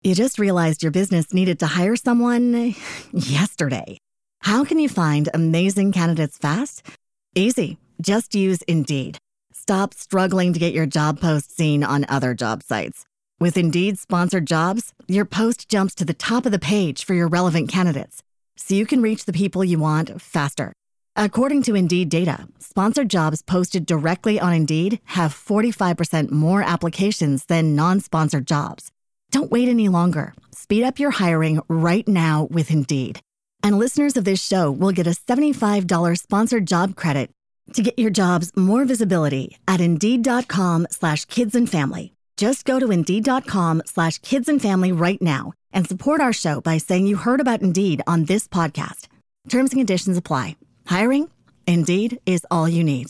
You just realized your business needed to hire someone yesterday. How can you find amazing candidates fast? Easy. Just use Indeed. Stop struggling to get your job post seen on other job sites. With Indeed sponsored jobs, your post jumps to the top of the page for your relevant candidates, so you can reach the people you want faster. According to Indeed data, sponsored jobs posted directly on Indeed have 45% more applications than non-sponsored jobs. Don't wait any longer. Speed up your hiring right now with Indeed. And listeners of this show will get a $75 sponsored job credit to get your jobs more visibility at Indeed.com/kidsandfamily. Just go to Indeed.com/kidsandfamily right now and support our show by saying you heard about Indeed on this podcast. Terms and conditions apply. Hiring? Indeed is all you need.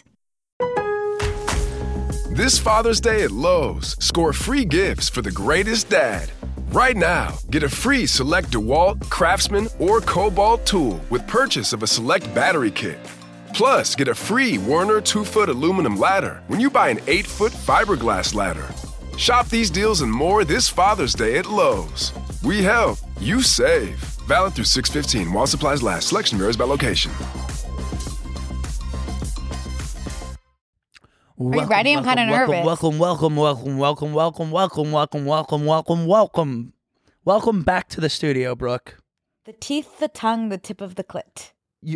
This Father's Day at Lowe's, score free gifts for the greatest dad. Right now, get a free select DeWalt, Craftsman, or Cobalt tool with purchase of a select battery kit. Plus, get a free Werner 2-foot aluminum ladder when you buy an 8-foot fiberglass ladder. Shop these deals and more this Father's Day at Lowe's. We help, you save. Valid through 6/15 while supplies last. Selection varies by location. Are you ready? I'm kind of nervous. Welcome back to the studio, Brooke. The teeth, the tongue, the tip of the clit.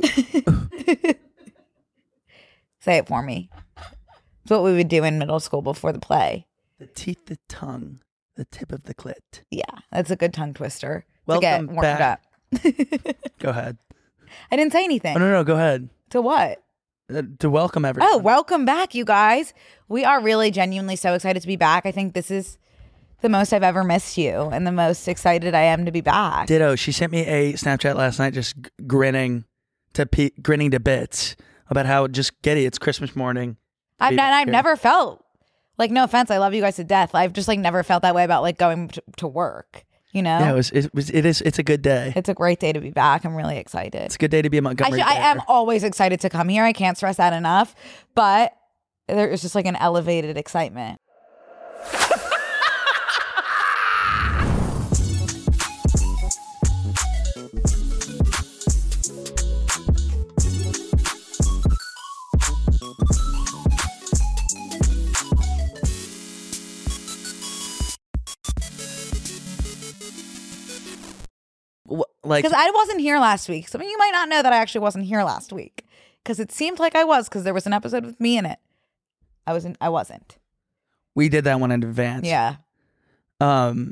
Say it for me. It's what we would do in middle school before the play. The teeth, the tongue, the tip of the clit. Yeah, that's a good tongue twister. Welcome to get warmed back. up. Go ahead. I didn't say anything. Oh, no, go ahead. To what? To welcome everyone. Oh, welcome back, you guys. We are really genuinely so excited to be back. I think this is the most I've ever missed you and the most excited I am to be back. Ditto. She sent me a Snapchat last night just grinning to bits about how just Getty, it's Christmas morning. I've never felt, like, no offense, I love you guys to death. I've just like never felt that way about like going to work, you know? Yeah, it's a good day. It's a great day to be back. I'm really excited. It's a good day to be in Montgomery. I am always excited to come here. I can't stress that enough, but there is just like an elevated excitement. Because I wasn't here last week. Some of you might not know that I actually wasn't here last week because it seemed like I was because there was an episode with me in it. I wasn't. We did that one in advance. Yeah. Was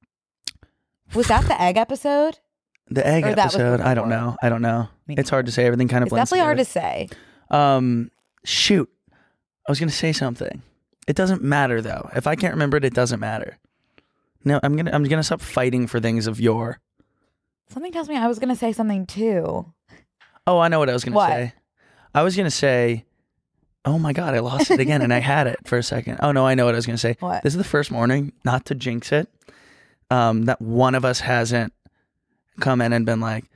that the egg episode? The egg episode? I don't know. It's hard to say. Everything kind of blends definitely together. Hard to say. Shoot. I was going to say something. It doesn't matter though. If I can't remember it, it doesn't matter. No, I'm gonna stop fighting for things of yore. Something tells me I was going to say something too. Oh, I know what I was going to say. I was going to say, oh my God, I lost it again and I had it for a second. Oh no, I know what I was going to say. What? This is the first morning, not to jinx it, that one of us hasn't come in and been like,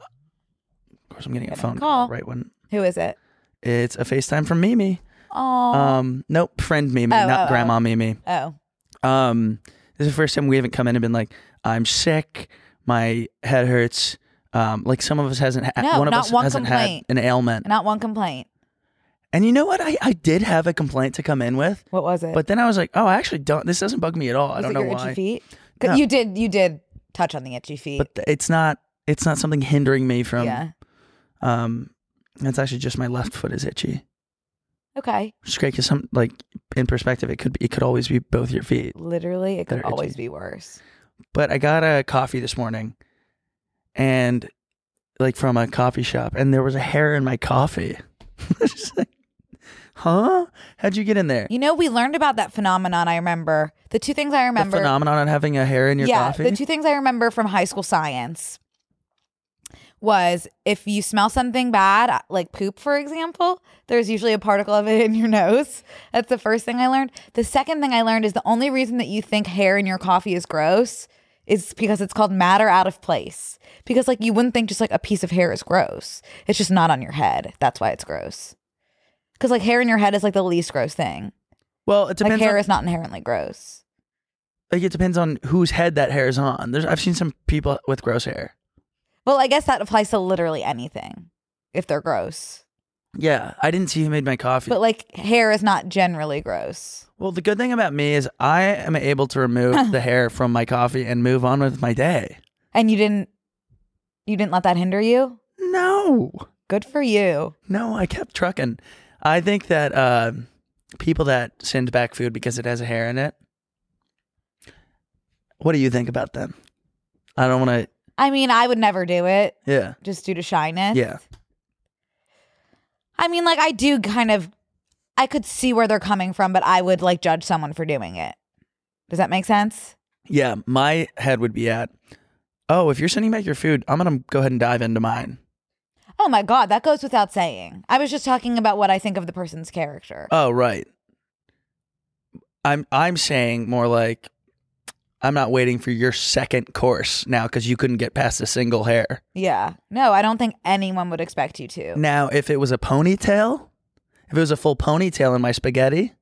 of course I'm getting a phone call right when. Who is it? It's a FaceTime from Mimi. Oh. Nope, friend Mimi, not Grandma Mimi. Oh. This is the first time we haven't come in and been like, I'm sick. My head hurts. Like some of us hasn't one of us hasn't had an ailment. Not one complaint. And you know what? I did have a complaint to come in with. What was it? But then I was like, oh, I actually don't. This doesn't bug me at all. I don't know why. Itchy feet? No. You did touch on the itchy feet. But it's not something hindering me from. Yeah. It's actually just my left foot is itchy. Okay. Which is great because in perspective, it could always be both your feet. Literally, it could always be worse. But I got a coffee this morning, and like from a coffee shop, and there was a hair in my coffee. Just like, huh? How'd you get in there? You know, we learned about that phenomenon. I remember the two things I remember. The phenomenon of having a hair in your coffee. Yeah, the two things I remember from high school science was if you smell something bad, like poop, for example, there's usually a particle of it in your nose. That's the first thing I learned. The second thing I learned is the only reason that you think hair in your coffee is gross is because it's called matter out of place. Because like you wouldn't think just like a piece of hair is gross. It's just not on your head. That's why it's gross. Because like hair in your head is like the least gross thing. Well, it depends. Like hair is not inherently gross. Like, it depends on whose head that hair is on. I've seen some people with gross hair. Well, I guess that applies to literally anything if they're gross. Yeah, I didn't see who made my coffee. But like hair is not generally gross. Well, the good thing about me is I am able to remove the hair from my coffee and move on with my day. And you didn't let that hinder you? No. Good for you. No, I kept trucking. I think that people that send back food because it has a hair in it, what do you think about them? I don't want to. I mean, I would never do it. Yeah. Just due to shyness. Yeah. I mean, like, I could see where they're coming from, but I would like judge someone for doing it. Does that make sense? Yeah. My head would be at, oh, if you're sending back your food, I'm going to go ahead and dive into mine. Oh my God, that goes without saying. I was just talking about what I think of the person's character. Oh, right. I'm saying more like, I'm not waiting for your second course now because you couldn't get past a single hair. Yeah. No, I don't think anyone would expect you to. Now, if it was a ponytail, if it was a full ponytail in my spaghetti,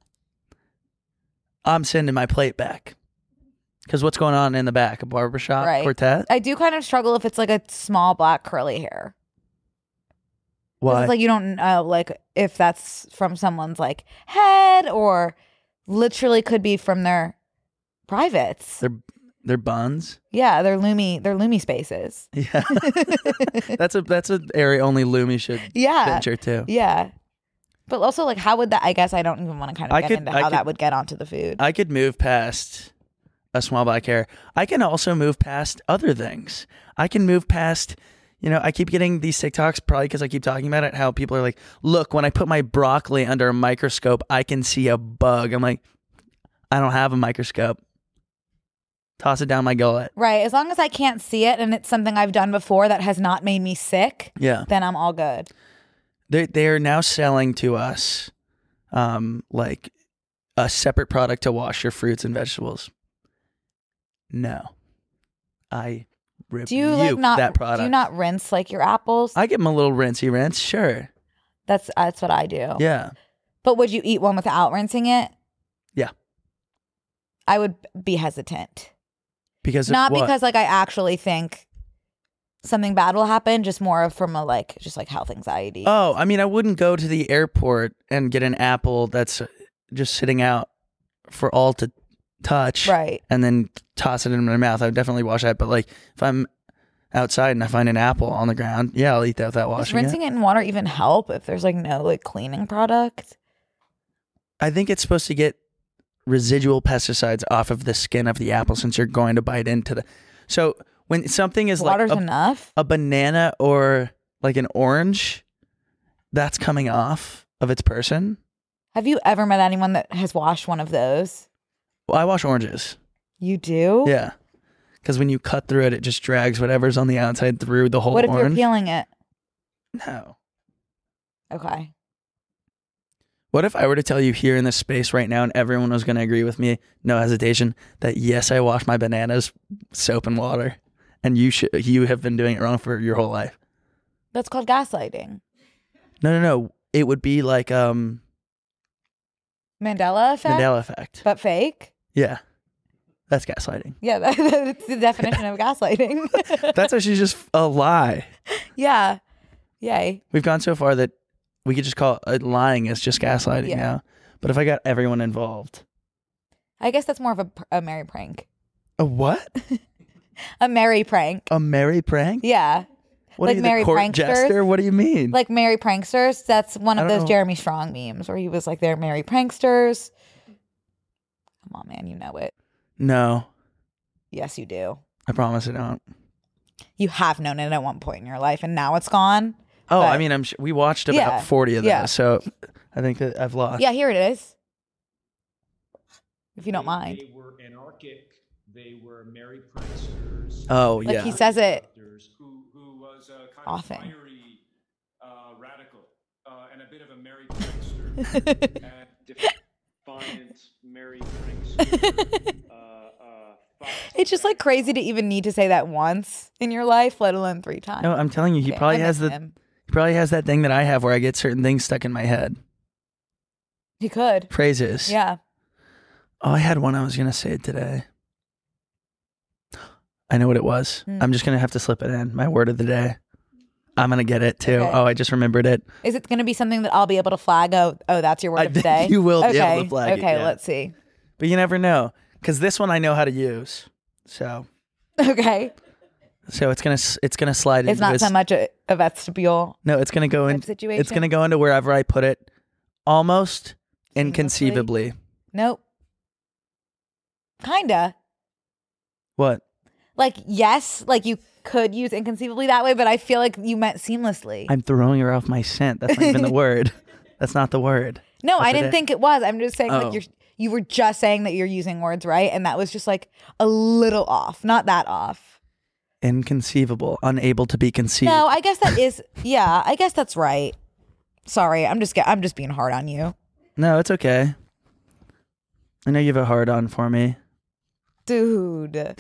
I'm sending my plate back. Because what's going on in the back? A barbershop quartet? I do kind of struggle if it's like a small black curly hair. Why? It's like you don't know like if that's from someone's like head or literally could be from their privates. They're buns. Yeah, they're Lumi spaces. Yeah, that's an area only Lumi should venture to. Yeah, but also like how would that? I guess I don't even want to kind of get into how that would get onto the food. I could move past a small black hair. I can also move past other things. I can move past. You know, I keep getting these TikToks probably because I keep talking about it. How people are like, "Look, when I put my broccoli under a microscope, I can see a bug." I'm like, I don't have a microscope. Toss it down my gullet. Right. As long as I can't see it and it's something I've done before that has not made me sick, then I'm all good. They are now selling to us like a separate product to wash your fruits and vegetables. No. I rebuke that product. Do you not rinse like your apples? I give them a little rinsey rinse, sure. That's what I do. Yeah. But would you eat one without rinsing it? Yeah. I would be hesitant. Because not what? because like I actually think something bad will happen, just more from a like health anxiety. Oh, I mean, I wouldn't go to the airport and get an apple that's just sitting out for all to touch, right? And then toss it in my mouth. I would definitely wash that. But like, if I'm outside and I find an apple on the ground, yeah, I'll eat that without washing it. Does rinsing it in water even help if there's like no like cleaning product? I think it's supposed to get residual pesticides off of the skin of the apple since you're going to bite into the. So when something is water's like enough, a banana or like an orange, that's coming off of its person. Have you ever met anyone that has washed one of those? Well, I wash oranges. You do? Yeah. Because when you cut through it, it just drags whatever's on the outside through the whole orange. What if you're peeling it? No. Okay. What if I were to tell you here in this space right now and everyone was going to agree with me, no hesitation, that yes, I wash my bananas soap and water and you have been doing it wrong for your whole life? That's called gaslighting. No. It would be like Mandela effect? Mandela effect. But fake? Yeah. That's gaslighting. Yeah, that's the definition of gaslighting. That's actually just a lie. Yeah. Yay. We've gone so far that we could just call it lying as just gaslighting now. But if I got everyone involved. I guess that's more of a merry prank. A what? A merry prank. A merry prank? Yeah. What like are you, merry the court pranksters? Jester? What do you mean? Like merry pranksters. That's one of those know. Jeremy Strong memes where he was like, they're merry pranksters. Come on, man. You know it. No. Yes, you do. I promise I don't. You have known it at one point in your life and now it's gone. Oh, But I mean, we watched about 40 of those, so I think that I've lost. Yeah, here it is. If you don't mind. They were anarchic. They were merry pranksters. Oh, Like yeah. he says it Who was a kind often. of fiery radical and a bit of a merry prankster. And defiant merry prankster. It's just like crazy to even need to say that once in your life, let alone 3 times. No, I'm telling you, he Okay, probably I has miss him. he probably has that thing that I have where I get certain things stuck in my head. He could. Phrases. Yeah. Oh, I had one I was going to say today. I know what it was. I'm just going to have to slip it in. My word of the day. I'm going to get it too. Okay. Oh, I just remembered it. Is it going to be something that I'll be able to flag? Oh, that's your word of the day? You will be able to flag it. Okay, Yeah. let's see. But you never know. Because this one I know how to use. So Okay. it's gonna slide into It's not this. so much a vestibule. No, it's gonna go in. type situation? It's gonna go into wherever I put it, almost inconceivably. Nope. Kinda. What? Like, yes, like you could use inconceivably that way, but I feel like you meant seamlessly. I'm throwing her off my scent. That's not even the word. That's not the word. No, Of I the didn't day. think it was. I'm just saying Oh. like you were just saying that you're using words right, and that was just like a little off. Not that off. Inconceivable, unable to be conceived. No, I guess that is yeah, I guess that's right. Sorry, I'm just being hard on you. No, it's okay. I know you have a hard on for me. Dude.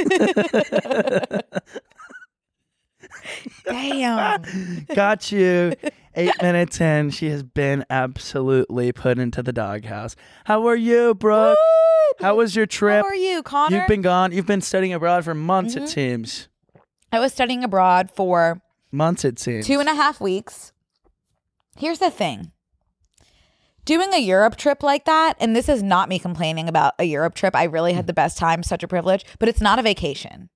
Damn. Got you. 8 minutes in, she has been absolutely put into the doghouse. How are you, Brooke? How was your trip? How are you, Connor? You've been gone. You've been studying abroad for months, Mm-hmm. it seems. I was studying abroad for Months, it seems. 2.5 weeks. Here's the thing. Doing a Europe trip like that, and this is not me complaining about a Europe trip. I really had the best time, such a privilege, but it's not a vacation.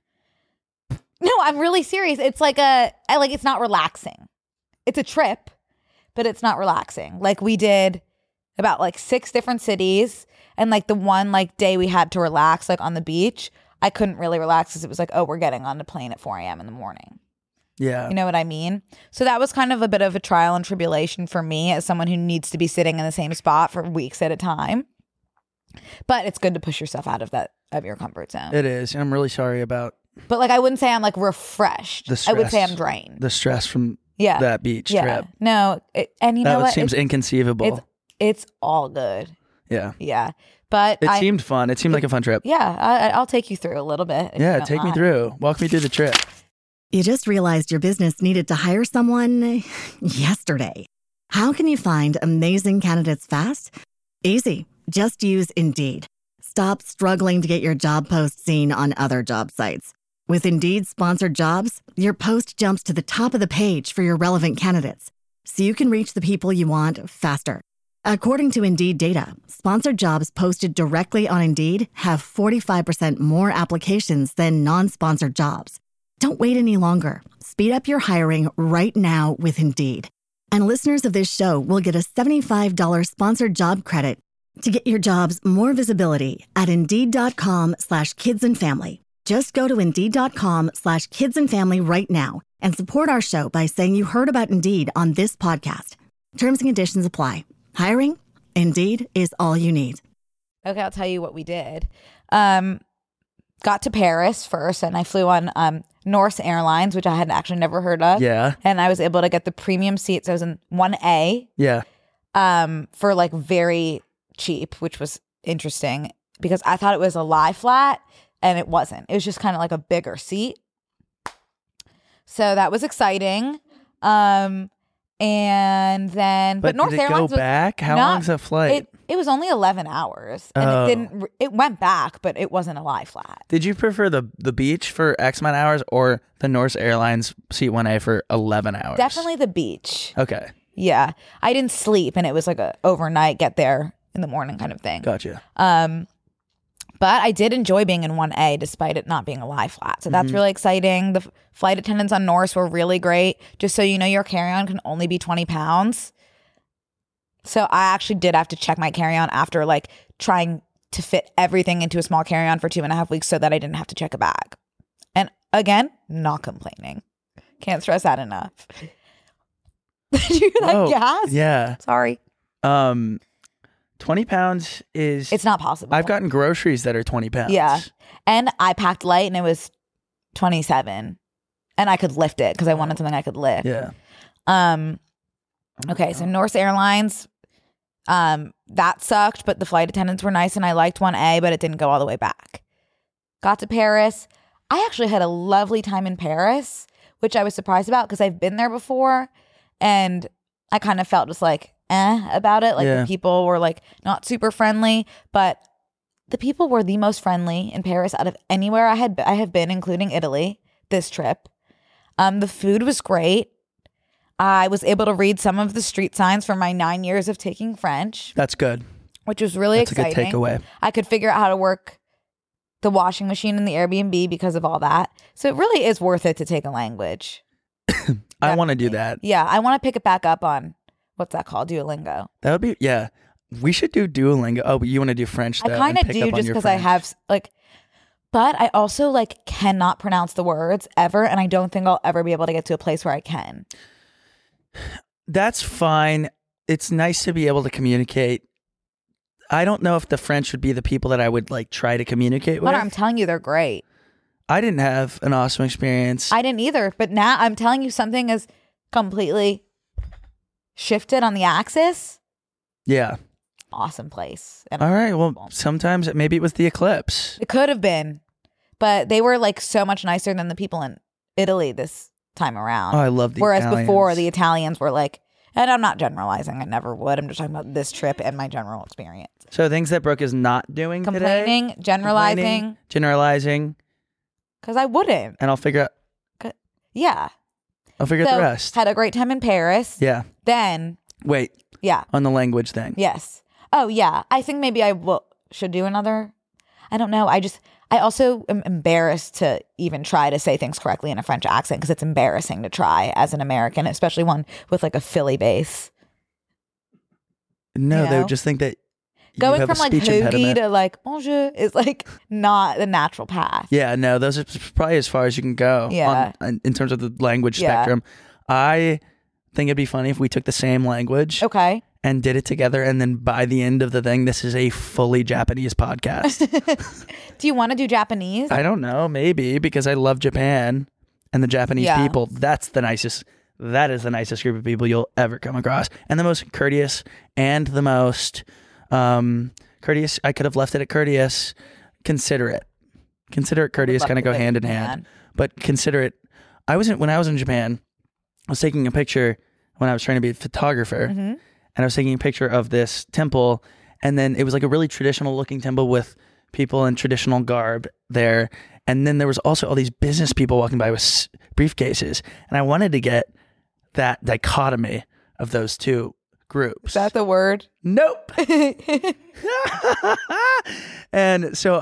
No, I'm really serious. It's like it's not relaxing. It's a trip, but it's not relaxing. Like we did about like 6 different cities, and like the one like day we had to relax like on the beach, I couldn't really relax because it was like, oh, we're getting on the plane at 4 a.m. in the morning. Yeah. You know what I mean? So that was kind of a bit of a trial and tribulation for me as someone who needs to be sitting in the same spot for weeks at a time. But it's good to push yourself out of your comfort zone. It is. I'm really sorry about But like I wouldn't say I'm like refreshed. the I would say stress. I'm drained. the stress from Yeah. that beach Yeah. trip. No, and you know That what? seems inconceivable. It's all good. Yeah. Yeah. But It seemed fun. It seemed like a fun trip. yeah, I'll take you through a little bit. if you Yeah, don't take me mind. through. Walk me through the trip. You just realized your business needed to hire someone yesterday. How can you find amazing candidates fast? Easy. Just use Indeed. Stop struggling to get your job post seen on other job sites. With Indeed sponsored jobs, your post jumps to the top of the page for your relevant candidates, so you can reach the people you want faster. According to Indeed data, sponsored jobs posted directly on Indeed have 45% more applications than non-sponsored jobs. Don't wait any longer. Speed up your hiring right now with Indeed. And listeners of this show will get a $75 sponsored job credit to get your jobs more visibility at Indeed.com/kidsandfamily. Just go to Indeed.com/kidsandfamily right now and support our show by saying you heard about Indeed on this podcast. Terms and conditions apply. Hiring? Indeed is all you need. Okay, I'll tell you what we did. Got to Paris first, and I flew on Norse Airlines, which I had actually never heard of. Yeah. And I was able to get the premium seats. I was in 1A Yeah. for like very cheap, which was interesting because I thought it was a lie flat, and it wasn't. It was just kind of like a bigger seat. So that was exciting. And then, but North did it Airlines go was back? How not- long's that flight? It was only 11 hours, and Oh. it went back, but it wasn't a lie flat. Did you prefer the beach for X amount of hours or the Norse Airlines seat 1A for 11 hours? Definitely the beach. Okay. Yeah. I didn't sleep, and it was like a overnight, get there in the morning kind of thing. Gotcha. But I did enjoy being in 1A despite it not being a lie flat. So that's really exciting. The flight attendants on Norse were really great. Just so you know, your carry-on can only be 20 pounds. So I actually did have to check my carry-on after like trying to fit everything into a small carry-on for 2.5 weeks so that I didn't have to check a bag. And again, not complaining. Can't stress that enough. Did you hear that Whoa. gas? Yeah. Sorry. 20 pounds is... It's not possible. I've gotten groceries that are 20 pounds. Yeah. And I packed light and it was 27. And I could lift it because I wanted something I could lift. Yeah. Okay, so Norse Airlines, that sucked, but the flight attendants were nice and I liked 1A, but it didn't go all the way back. Got to Paris. I actually had a lovely time in Paris, which I was surprised about because I've been there before and I kind of felt just like about it. Like Yeah. the people were like not super friendly, but the people were the most friendly in Paris out of anywhere I have been, including Italy, this trip. The food was great. I was able to read some of the street signs from my 9 years of taking French, That's good. which was really That's exciting. a good takeaway. I could figure out how to work the washing machine in the Airbnb because of all that. So it really is worth it to take a language. I want to do that. Yeah, I want to pick it back up on, what's that called? Duolingo. That would be, yeah. We should do Duolingo. Oh, but you want to do French though? I kind and of pick do up on just your because I French. have like, but I also like cannot pronounce the words ever. And I don't think I'll ever be able to get to a place where I can. That's fine. It's nice to be able to communicate. I don't know if the French would be the people that I would like try to communicate with. But I'm telling you, they're great. I didn't have an awesome experience. I didn't either. But now I'm telling you, something is completely shifted on the axis. Yeah. Awesome place. And All right. Well, sometimes maybe it was the eclipse. it could have been, but they were like so much nicer than the people in Italy this time around. Oh, I love the Whereas Italians. before, the Italians were like, and I'm not generalizing, I never would. I'm just talking about this trip and my general experience. So things that Brooke is not doing Complaining, today. generalizing, Generalizing, because I wouldn't. and I'll figure out Yeah. the rest. Had a great time in Paris. Yeah. Then, Wait, yeah. on the language thing. Yes. Oh, yeah. I think maybe I should do another. I don't know. I also am embarrassed to even try to say things correctly in a French accent because it's embarrassing to try as an American, especially one with like a Philly base. No, You they know? would just think that you Going have from a like speech hoagie impediment. to like bonjour is like not the natural path. Yeah, no, those are probably as far as you can go Yeah. in terms of the language Yeah. spectrum. I think it'd be funny if we took the same language Okay. and did it together, and then by the end of the thing, this is a fully Japanese podcast. Do you want to do Japanese? I don't know, maybe because I love Japan and the Japanese Yeah. people. That is the nicest group of people you'll ever come across, and the most courteous and the most courteous. I could have left it at courteous. Considerate, courteous love kind of to go live hand in in hand, Japan. but considerate. When I was in Japan, I was taking a picture when I was trying to be a photographer, Mm-hmm. and I was taking a picture of this temple, and then it was like a really traditional looking temple with people in traditional garb there, and then there was also all these business people walking by with briefcases, and I wanted to get that dichotomy of those two groups. Is that the word? Nope. And so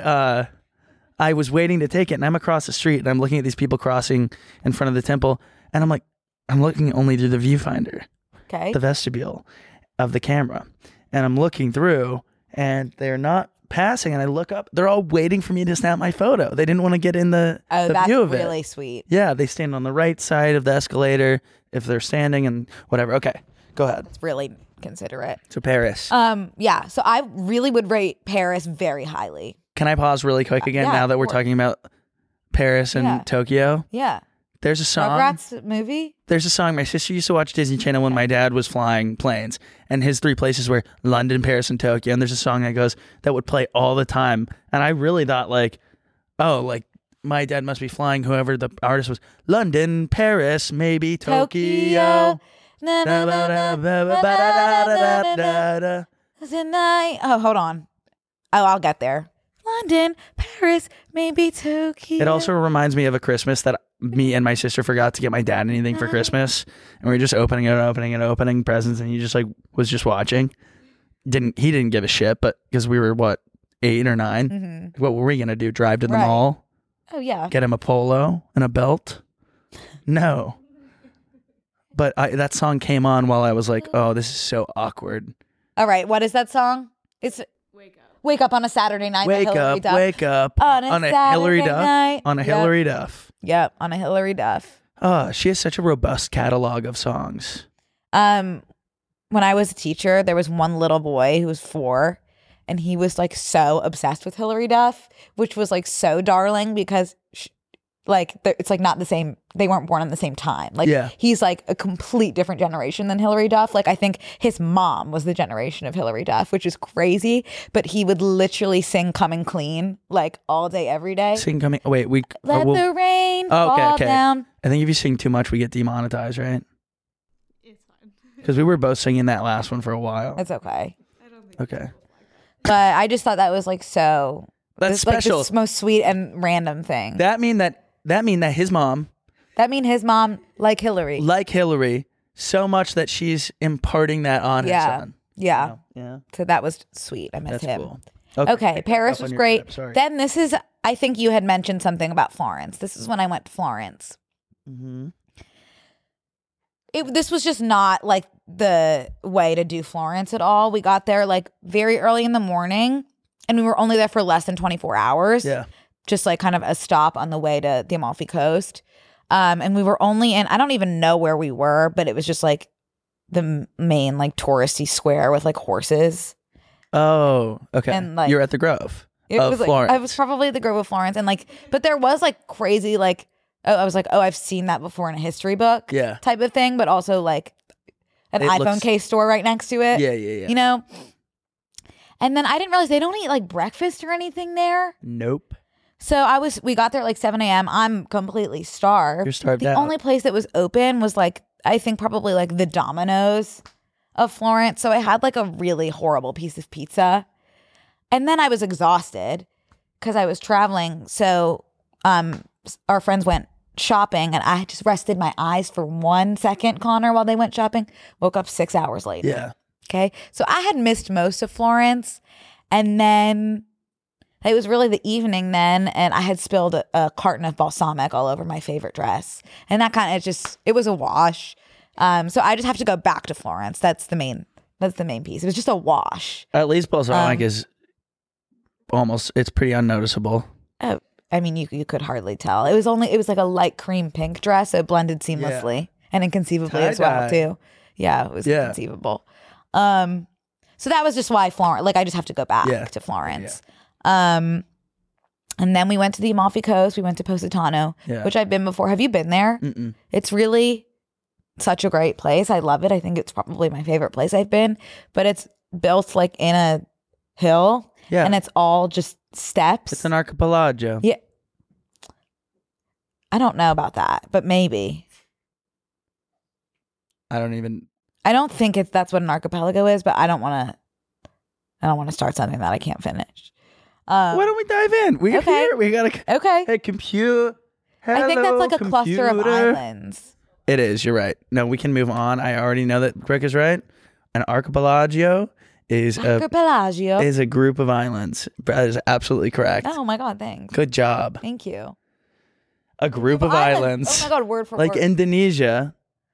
I was waiting to take it, and I'm across the street, and I'm looking at these people crossing in front of the temple, and I'm like, I'm looking only through the viewfinder, Okay. the vestibule of the camera, and I'm looking through, and they're not passing, and I look up, they're all waiting for me to snap my photo. They didn't want to get in the that's view of really it. sweet. Yeah, they stand on the right side of the escalator if they're standing and whatever. Okay, go ahead. It's really considerate. So Paris. Yeah. So I really would rate Paris very highly. Can I pause really quick again yeah, now that of we're course. talking about Paris and Yeah. Tokyo? Yeah. There's a song. Rugrats movie. There's a song. My sister used to watch Disney Channel when my dad was flying planes, and his three places were London, Paris, and Tokyo. And there's a song that would play all the time. And I really thought like, oh, like my dad must be flying whoever the artist was. London, Paris, maybe Tokyo. Na, na, na, na, na, na, na, na, na. Tonight. Oh, hold on. Oh, I'll get there. London, Paris, maybe Tokyo. It also reminds me of a Christmas that me and my sister forgot to get my dad anything for Christmas, and we were just opening presents, and he just like was just watching. He didn't give a shit, but because we were 8 or 9, what were we gonna do? Drive to the Right. mall, Oh yeah. get him a polo and a belt? No. But that song came on while I was like, oh, this is so awkward. All right. What is that song? It's Wake Up on a Saturday Night. by Wake Hillary up, Duff. wake up On a Hillary Saturday Duff. night. On a Yep. Hillary Duff. Yep. On a Hillary Duff. Oh, she has such a robust catalog of songs. When I was a teacher, there was one little boy who was 4, and he was like so obsessed with Hillary Duff, which was like so darling because it's like not the same. They weren't born in the same time. Like Yeah. he's like a complete different generation than Hillary Duff. Like I think his mom was the generation of Hillary Duff, which is crazy. But he would literally sing "Coming Clean" like all day, every day. Sing coming. Oh, wait, Let the rain Oh, okay, fall okay. down. I think if you sing too much, we get demonetized, right? It's fine. Because we were both singing that last one for a while. It's okay. I don't think Okay. But I just thought that was like so. That's special. Like the most sweet and random thing. That mean that his mom, his mom, like Hillary, so much that she's imparting that on her son. Yeah. Yeah. So that was sweet. I miss That's him. cool. Okay, Paris was great. Trip, sorry. Then this is, I think you had mentioned something about Florence. This is when I went to Florence. Mm-hmm. This was just not like the way to do Florence at all. We got there like very early in the morning and we were only there for less than 24 hours. Yeah. Just like kind of a stop on the way to the Amalfi Coast. And we were only in, I don't even know where we were, but it was just like the main like touristy square with like horses. Oh, okay. And, like, you're at the Grove It of was like, Florence. I was probably at the Grove of Florence. And like, but there was like crazy like, I was like, oh, I've seen that before in a history book type of thing, but also like an iPhone case store right next to it. Yeah. You know? And then I didn't realize they don't eat like breakfast or anything there. Nope. So we got there at like 7 a.m. I'm completely starved. You're starved The out. only place that was open was like, I think probably like the Domino's of Florence. So I had like a really horrible piece of pizza. And then I was exhausted because I was traveling. So our friends went shopping and I just rested my eyes for 1 second, Connor, while they went shopping. Woke up 6 hours later. Yeah. Okay. So I had missed most of Florence. And then it was really the evening then. And I had spilled a carton of balsamic all over my favorite dress. And that kind of it was a wash. So I just have to go back to Florence. That's the main piece. It was just a wash. At least balsamic is it's pretty unnoticeable. Oh, I mean, you could hardly tell. It was like a light cream pink dress, so it blended seamlessly and inconceivably as well too. Yeah, it was inconceivable. So that was just why Florence. Like, I just have to go back to Florence. Yeah. And then we went to the Amalfi Coast. We went to Positano, which I've been before. Have you been there? Mm-mm. It's really such a great place. I love it. I think it's probably my favorite place I've been. But it's built like in a hill. Yeah. And it's all just steps. It's an archipelago. Yeah. I don't know about that, but maybe. I don't think that's what an archipelago is, but I don't want to start something that I can't finish. Why don't we dive in? We're here. We gotta. Okay. Hey, computer. Hello, I think that's like a cluster of computer. islands. It is. You're right. No, we can move on. I already know that Rick is right. An archipelago is a group of islands. That is absolutely correct. Oh my God, thanks. Good job. Thank you. A group of islands. Oh my God, word for like word. Indonesia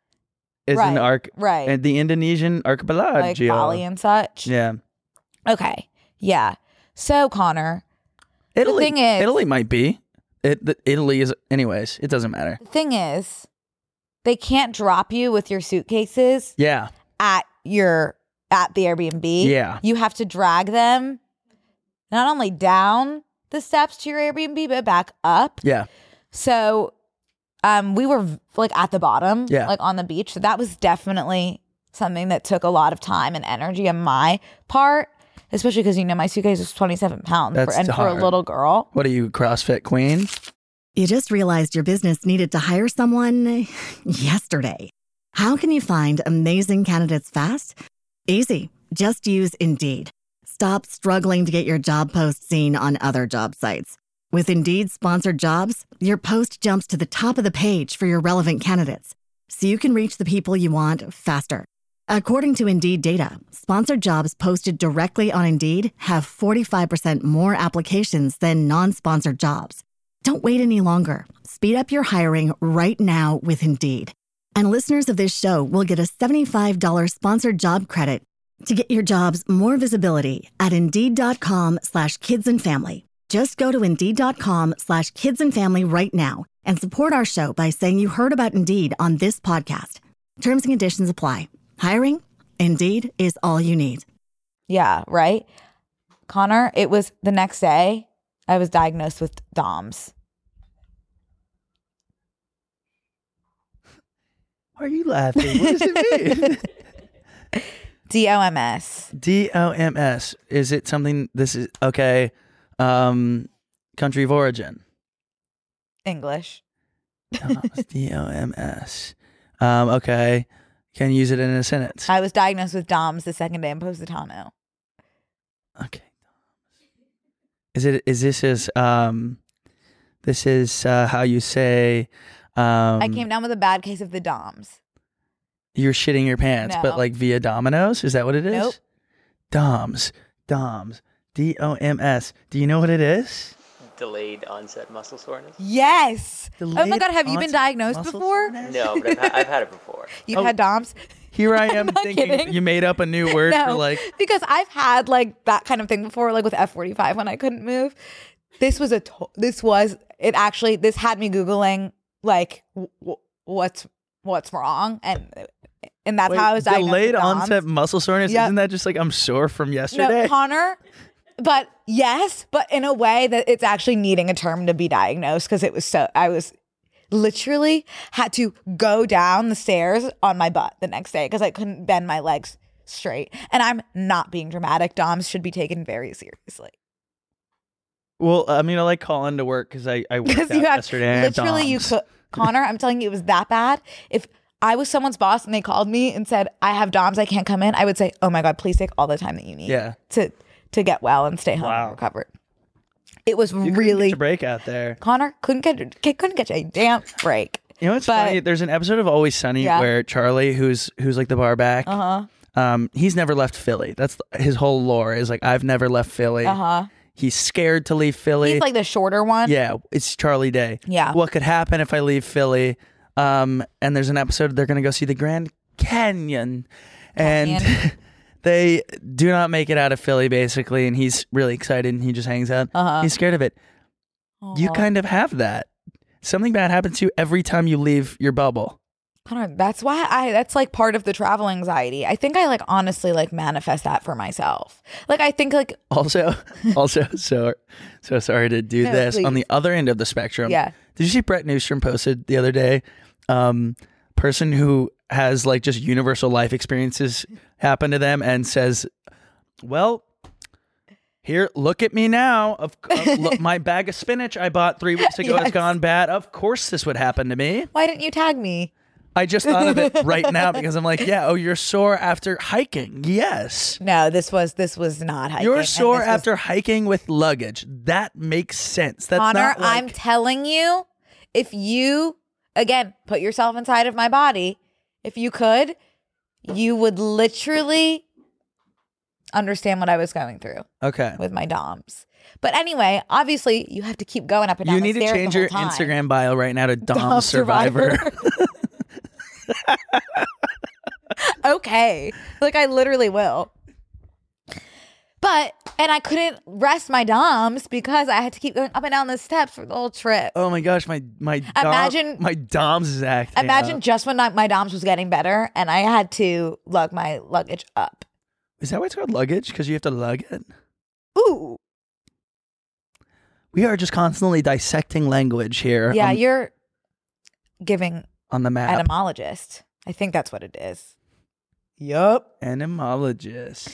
is an right. And the Indonesian archipelago. Like Bali and such. Yeah. Okay. Yeah. So Connor, Italy. The thing is, Italy might be. Italy is. Anyways, it doesn't matter. The thing is, they can't drop you with your suitcases. Yeah. At the Airbnb. Yeah. You have to drag them not only down the steps to your Airbnb, but back up. Yeah. So we were like at the bottom, like on the beach. So that was definitely something that took a lot of time and energy on my part, especially because, my suitcase was 27 pounds for a little girl. What are you, CrossFit queen? You just realized your business needed to hire someone yesterday. How can you find amazing candidates fast? Easy. Just use Indeed. Stop struggling to get your job post seen on other job sites. With Indeed sponsored jobs, your post jumps to the top of the page for your relevant candidates, so you can reach the people you want faster. According to Indeed data, sponsored jobs posted directly on Indeed have 45% more applications than non-sponsored jobs. Don't wait any longer. Speed up your hiring right now with Indeed. And listeners of this show will get a $75 sponsored job credit to get your jobs more visibility at Indeed.com/kidsandfamily. Just go to Indeed.com/kidsandfamily right now and support our show by saying you heard about Indeed on this podcast. Terms and conditions apply. Hiring? Indeed is all you need. Yeah, right? Connor, it was the next day, I was diagnosed with DOMS. Why are you laughing? What does it mean? DOMS. DOMS. Is it something, this is, okay, country of origin? English. DOMS. Okay. Can you use it in a sentence? I was diagnosed with DOMS the second day in Positano. Okay. This is how you say I came down with a bad case of the DOMS. you're shitting your pants, but No. like via Domino's? Is that what it is? Nope. DOMS. DOMS. Do you know what it is? Delayed onset muscle soreness? Yes. Oh my Delayed God, have you been onset diagnosed muscle before? soreness? No, but I've had it before. You've had DOMS? Here I am I'm not thinking kidding. you made up a new word for like because I've had like that kind of thing before, like with F45 when I couldn't move. This had me Googling like what's wrong, and that's how I was diagnosed delayed with DOMS. onset muscle soreness. Yep. Isn't that just like I'm sore from yesterday? No, Connor, but yes, but in a way that it's actually needing a term to be diagnosed because I was literally had to go down the stairs on my butt the next day because I couldn't bend my legs straight. And I'm not being dramatic. DOMS should be taken very seriously. Well, I mean, I like calling to work because I worked out yesterday. and I had literally you DOMS. could, Connor, I'm telling you, it was that bad. If I was someone's boss and they called me and said, I have DOMS, I can't come in, I would say, oh my God, please take all the time that you need Yeah. to get well and stay home Wow. and recover. It was You couldn't really get a break out there. Connor couldn't get a damn break. You know what's But- funny? There's an episode of Always Sunny Yeah. where Charlie, who's like the bar back, he's never left Philly. That's his whole lore is like I've never left Philly. He's scared to leave Philly. He's like the shorter one. Yeah, it's Charlie Day. Yeah. What could happen if I leave Philly? And there's an episode they're gonna go see the Grand Canyon, and they do not make it out of Philly basically, and he's really excited and he just hangs out. He's scared of it. You kind of have that. Something bad happens to you every time you leave your bubble. Connor, that's that's like part of the travel anxiety. I think I like honestly like manifest that for myself. Like I think like Also, so sorry to do No, this. On please. the other end of the spectrum, Yeah. Did you see Brett Newstrom posted the other day? Person who has like just universal life experiences happen to them and says, "Well, here, look at me now. Look, my bag of spinach I bought 3 weeks ago has Yes. gone bad. Of course, this would happen to me." why didn't you tag me? I just thought of it right now because I'm like, yeah. Oh, you're sore after hiking. Yes. No, this was not hiking. You're and sore this was- after hiking with luggage. That makes sense. That's Connor, not like, I'm telling you, if you again put yourself inside of my body, if you could, you would literally understand what I was going through okay. with my DOMs. But anyway, obviously, you have to keep going up and down You the need to stairs change the your whole time. Instagram bio right now to Dom Survivor. Okay. Like I literally will. And I couldn't rest my DOMs because I had to keep going up and down the steps for the whole trip. Oh my gosh, my Imagine- Dom's is acting Imagine up. just when my DOMs was getting better and I had to lug my luggage up. Is that why it's called luggage? Because you have to lug it. Ooh. We are just constantly dissecting language here. Yeah, on, you're giving on the map. etymologist. I think that's what it is. Yup. Etymologist.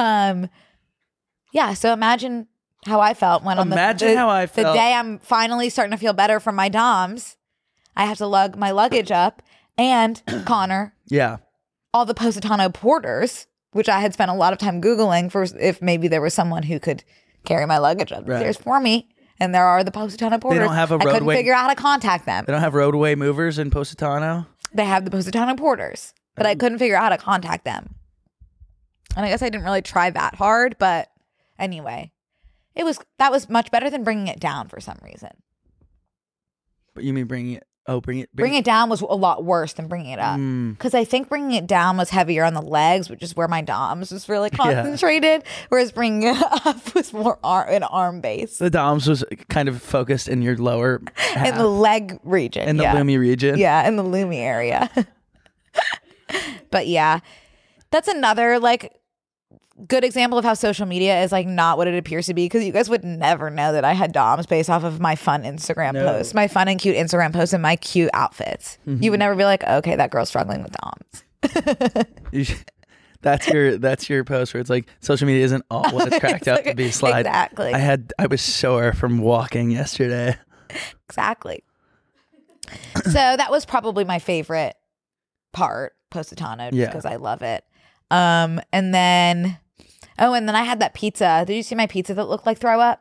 Yeah, so imagine how I felt when Imagine how I the felt. day I'm finally starting to feel better from my DOMs. I have to lug my luggage up and Connor, Yeah. all the Positano porters, which I had spent a lot of time Googling for if maybe there was someone who could carry my luggage up the Right. stairs for me. And there are the Positano porters. don't have a I couldn't roadway- figure out how to contact them. They don't have roadway movers in Positano. They have the Positano porters, but I couldn't figure out how to contact them. And I guess I didn't really try that hard, but anyway, that was much better than bringing it down for some reason. But you mean bringing it? Oh, Bringing it down was a lot worse than bringing it up. Mm. Because I think bringing it down was heavier on the legs, which is where my DOMs was really concentrated. Whereas bringing it up was more an arm base. The Dom's was kind of focused in your lower half, In the leg region. in the yeah. Lumi region. Yeah, in the Lumi area. But yeah, that's another like good example of how social media is like not what it appears to be, because you guys would never know that I had DOMs based off of my fun Instagram posts, my fun and cute Instagram posts and my cute outfits. You would never be like, okay, that girl's struggling with DOMs. You should- that's your post where it's like social media isn't all what it's cracked out to be. Slide. Exactly. I was sore from walking yesterday. Exactly. So that was probably my favorite part, Positano, just Yeah. because I love it. And then I had that pizza. Did you see my pizza that looked like throw up?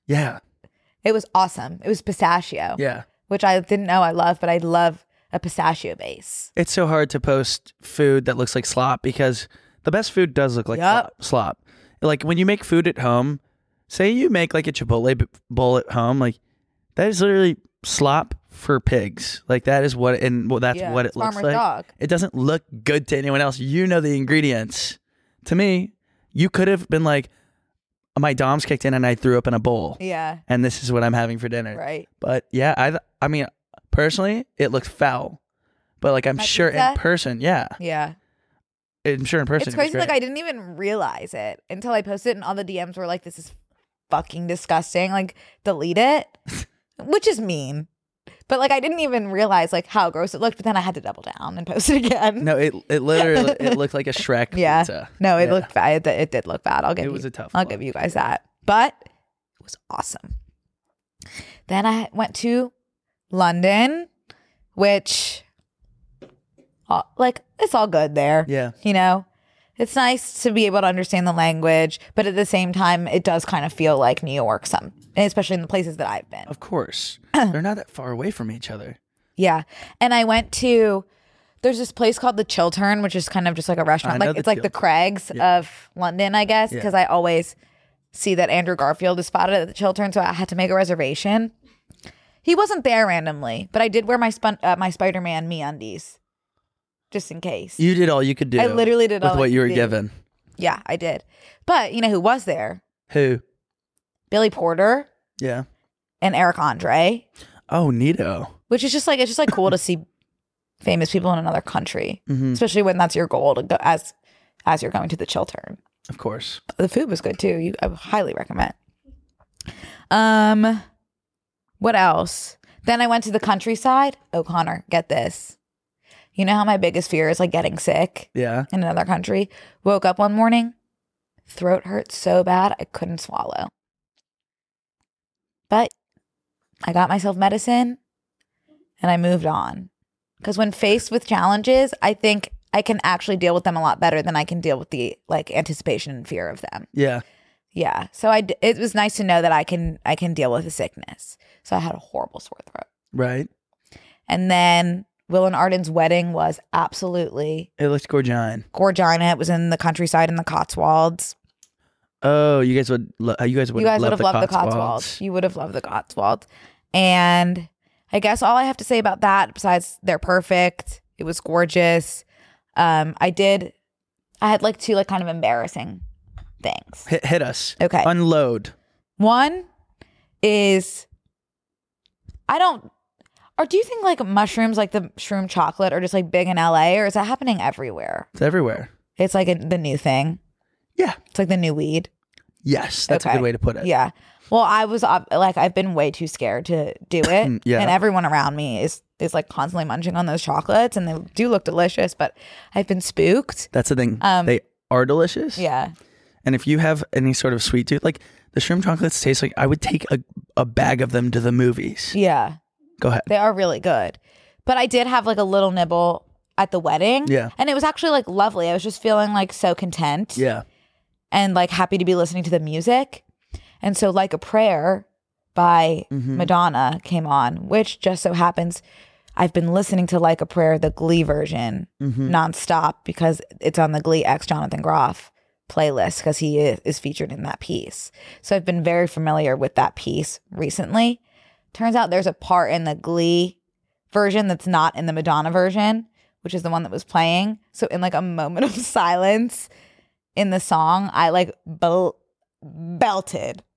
Yeah. It was awesome. It was pistachio. Yeah. Which I didn't know I love, but I love a pistachio base. It's so hard to post food that looks like slop because the best food does look like slop. Like when you make food at home, say you make like a Chipotle bowl at home, like that is literally slop for pigs. Like that is what, and that's what it looks like. Dog. It doesn't look good to anyone else. You know the ingredients. To me, you could have been like, my DOMs kicked in and I threw up in a bowl. Yeah. And this is what I'm having for dinner. Right. But yeah, I mean, personally, it looks foul. But like, I'm sure in person, yeah. Yeah. I'm sure in person. It's crazy. Like I didn't even realize it until I posted it, and all the DMs were like, "This is fucking disgusting." Like, delete it, which is mean. But like, I didn't even realize like how gross it looked. But then I had to double down and post it again. No, it literally it looked like a Shrek pizza. No, it looked bad. It did look bad. It was a tough. I'll give you guys that. But it was awesome. Then I went to London, which. Like, it's all good there. Yeah. You know, it's nice to be able to understand the language, but at the same time, it does kind of feel like New York, especially in the places that I've been. Of course. They're not that far away from each other. Yeah. And I went to, there's this place called the Chiltern, which is kind of just like a restaurant. Like, it's like the Craigs of London, I guess, because I always see that Andrew Garfield is spotted at the Chiltern, so I had to make a reservation. He wasn't there randomly, but I did wear my Spider-Man MeUndies. Just in case. You did all you could do. I literally did all with what you were given. Yeah, I did. But you know who was there? Who? Billy Porter. Yeah. And Eric Andre. Oh, neato. Which is just like, it's just like cool to see famous people in another country, especially when that's your goal to go as you're going to the Chiltern. Of course. The food was good too. I would highly recommend. What else? Then I went to the countryside. Oh, Connor, get this. You know how my biggest fear is like getting sick in another country? Woke up one morning, throat hurt so bad I couldn't swallow. But I got myself medicine and I moved on. Because when faced with challenges, I think I can actually deal with them a lot better than I can deal with the like anticipation and fear of them. Yeah. Yeah. So it was nice to know that I can deal with the sickness. So I had a horrible sore throat. Right. And then Will and Arden's wedding was absolutely... It looked gorgine. Gorgina. It was in the countryside in the Cotswolds. Oh, you guys would have loved the Cotswolds. You would have loved the Cotswolds. And I guess all I have to say about that, besides they're perfect, it was gorgeous. I had like two like kind of embarrassing things. Hit us. Okay. Unload. One is... Or do you think like mushrooms, like the shroom chocolate, are just like big in LA, or is that happening everywhere? It's everywhere. It's like the new thing. Yeah. It's like the new weed. Yes, that's a good way to put it. Yeah. Well, I was like, I've been way too scared to do it. Yeah. And everyone around me is like constantly munching on those chocolates, and they do look delicious, but I've been spooked. That's the thing. They are delicious. Yeah. And if you have any sort of sweet tooth, like the shroom chocolates taste like, I would take a bag of them to the movies. Yeah. Go ahead. They are really good. But I did have like a little nibble at the wedding. Yeah. And it was actually like lovely. I was just feeling like so content. Yeah. And like happy to be listening to the music. And so Like a Prayer by Madonna came on, which just so happens I've been listening to Like a Prayer, the Glee version, nonstop, because it's on the Glee X Jonathan Groff playlist, because he is featured in that piece. So I've been very familiar with that piece recently. Turns out there's a part in the Glee version that's not in the Madonna version, which is the one that was playing. So in like a moment of silence in the song, I like belted.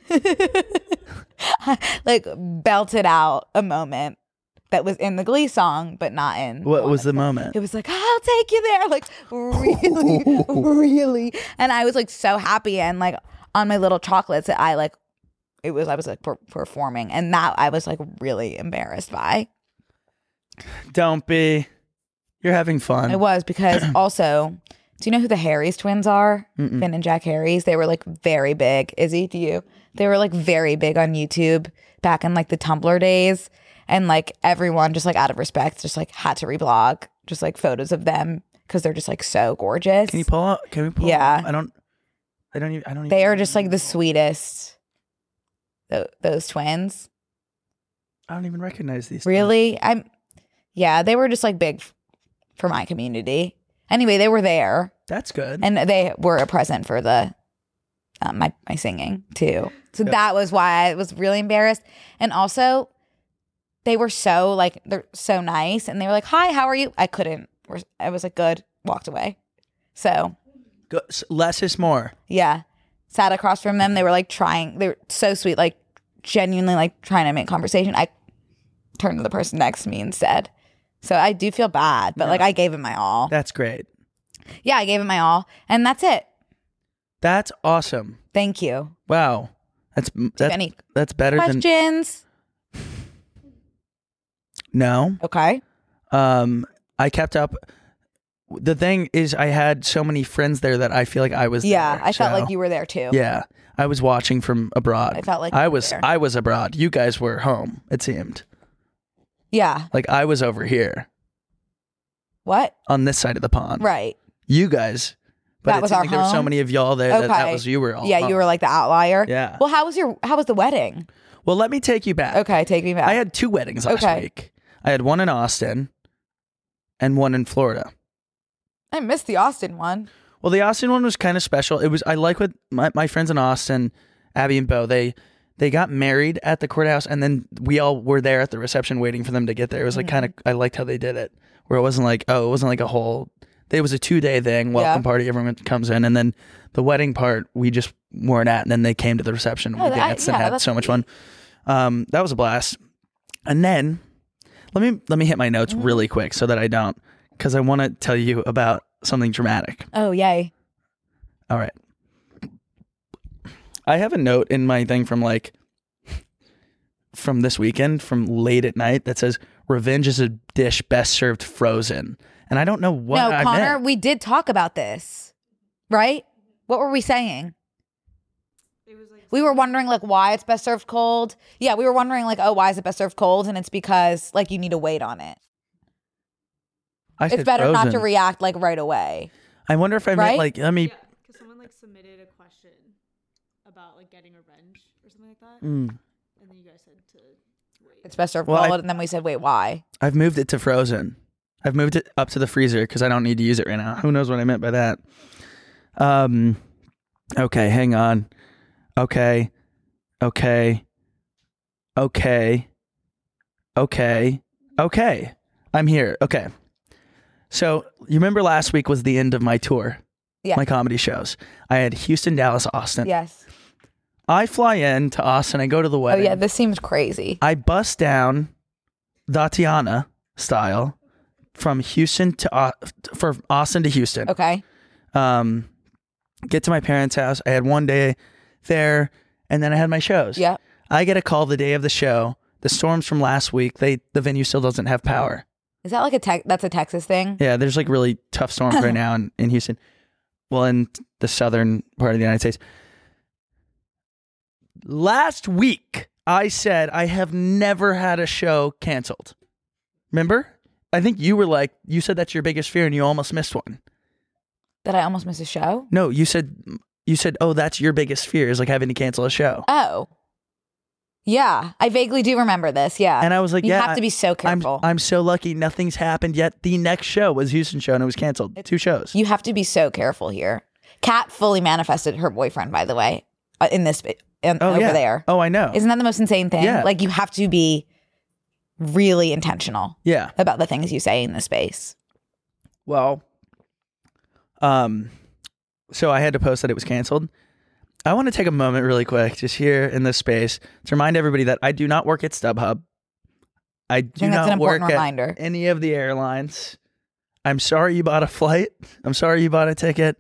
Like belted out a moment that was in the Glee song, but not in. What was the moment? It was like, I'll take you there. Like really, really. And I was like so happy, and like on my little chocolates that I was like performing, and that I was like really embarrassed by. Don't be. You're having fun. It was, because also, do you know who the Harris twins are? Finn and Jack Harris. They were like very big. Izzy, do you? They were like very big on YouTube back in like the Tumblr days. And like everyone just like out of respect just like had to reblog just like photos of them because they're just like so gorgeous. Can we pull Yeah. I don't even. They are just like the sweetest those twins. I don't even recognize these. Really? Yeah, they were just like big for my community. Anyway, they were there. That's good. And they were a present for the my singing too. So that was why I was really embarrassed. And also, they were so like, they're so nice. And they were like, hi, how are you? I couldn't. I was like, good. Walked away. So. Good. Less is more. Yeah. Sat across from them. They were like trying. They were so sweet. Like genuinely like trying to make conversation. I turned to the person next to me instead. So I do feel bad. But like I gave it my all. That's great. Yeah, I gave it my all. And that's it. That's awesome. Thank you. Wow. That's better questions? No. Okay. I kept up. The thing is, I had so many friends there that I feel like I was. Yeah, there, I felt like you were there too. Yeah, I was watching from abroad. I felt like I you were was. there. I was abroad. You guys were home. It seemed. Yeah. Like I was over here. What? On this side of the pond. Right. You guys. But that was it seemed our like there were so home? many of y'all there that was you were all. Yeah, home. you were like the outlier. Yeah. Well, how was the wedding? Well, let me take you back. Okay, take me back. I had 2 weddings last week. I had one in Austin and one in Florida. I missed the Austin one. Well, the Austin one was kind of special. It was, I like what my friends in Austin, Abby and Bo, they got married at the courthouse, and then we all were there at the reception waiting for them to get there. It was like kind of, I liked how they did it, where it wasn't like, it wasn't like a whole, it was a 2-day thing, welcome party, everyone comes in, and then the wedding part, we just weren't at, and then they came to the reception, and we danced and had so much fun. That was a blast. And then, let me hit my notes really quick so that I don't, because I want to tell you about something dramatic. Oh, yay. All right. I have a note in my thing from this weekend, from late at night, that says, revenge is a dish best served frozen. And I don't know what I Connor, meant. we did talk about this, right? What were we saying? We were wondering like why it's best served cold. Yeah, we were wondering like, why is it best served cold? And it's because like you need to wait on it. It's better frozen. not to react like right away. I wonder if I meant like, let me. Yeah, because someone like submitted a question about like getting revenge or something like that, Mm. and then you guys said to wait. It's best served Well, cold, and then we said, wait, why? I've moved it to frozen. I've moved it up to the freezer because I don't need to use it right now. Who knows what I meant by that? Okay, hang on. Okay. I'm here. Okay. So you remember last week was the end of my tour, my comedy shows. I had Houston, Dallas, Austin. Yes. I fly in to Austin. I go to the wedding. Oh yeah, this seems crazy. I bust down Tatiana style from Houston to from Austin to Houston. Okay. Get to my parents' house. I had one day there, and then I had my shows. Yeah. I get a call the day of the show. The storms from last week. The venue still doesn't have power. Is that like that's a Texas thing? Yeah, there's like really tough storms right now in Houston. Well, in the southern part of the United States. Last week, I said I have never had a show canceled. Remember? I think you were like, you said that's your biggest fear and you almost missed one. That I almost missed a show? No, you said, oh, that's your biggest fear is like having to cancel a show. Oh. Yeah, I vaguely do remember this. Yeah. And I was like, you have to be so careful. I'm so lucky nothing's happened yet. The next show was Houston show and it was canceled. 2 shows. You have to be so careful here. Kat fully manifested her boyfriend, by the way, in this over there. Oh, I know. Isn't that the most insane thing? Yeah. Like you have to be really intentional. Yeah. About the things you say in this space. Well, so I had to post that it was canceled. I want to take a moment really quick, just here in this space, to remind everybody that I do not work at StubHub. I do not work at any of the airlines. I'm sorry you bought a flight. I'm sorry you bought a ticket.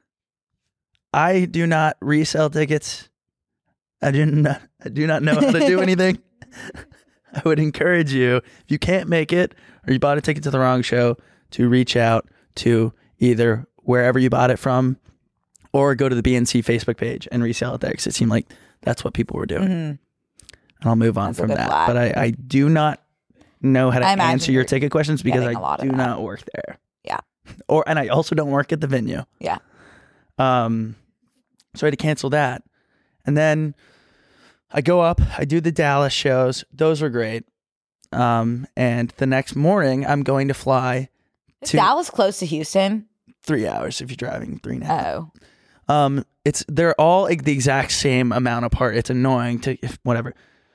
I do not resell tickets. I do not know how to do anything. I would encourage you, if you can't make it or you bought a ticket to the wrong show, to reach out to either wherever you bought it from or go to the BNC Facebook page and resell it there, because it seemed like that's what people were doing. Mm-hmm. And I'll move on from that. But I do not know how to answer your ticket questions because I do not work there. Yeah. And I also don't work at the venue. Yeah. So I had to cancel that. And then I go up, I do the Dallas shows. Those were great. And the next morning, I'm going to fly Is to Dallas close to Houston? 3 hours if you're driving 3.5. Oh. They're all like the exact same amount apart. It's annoying to whatever.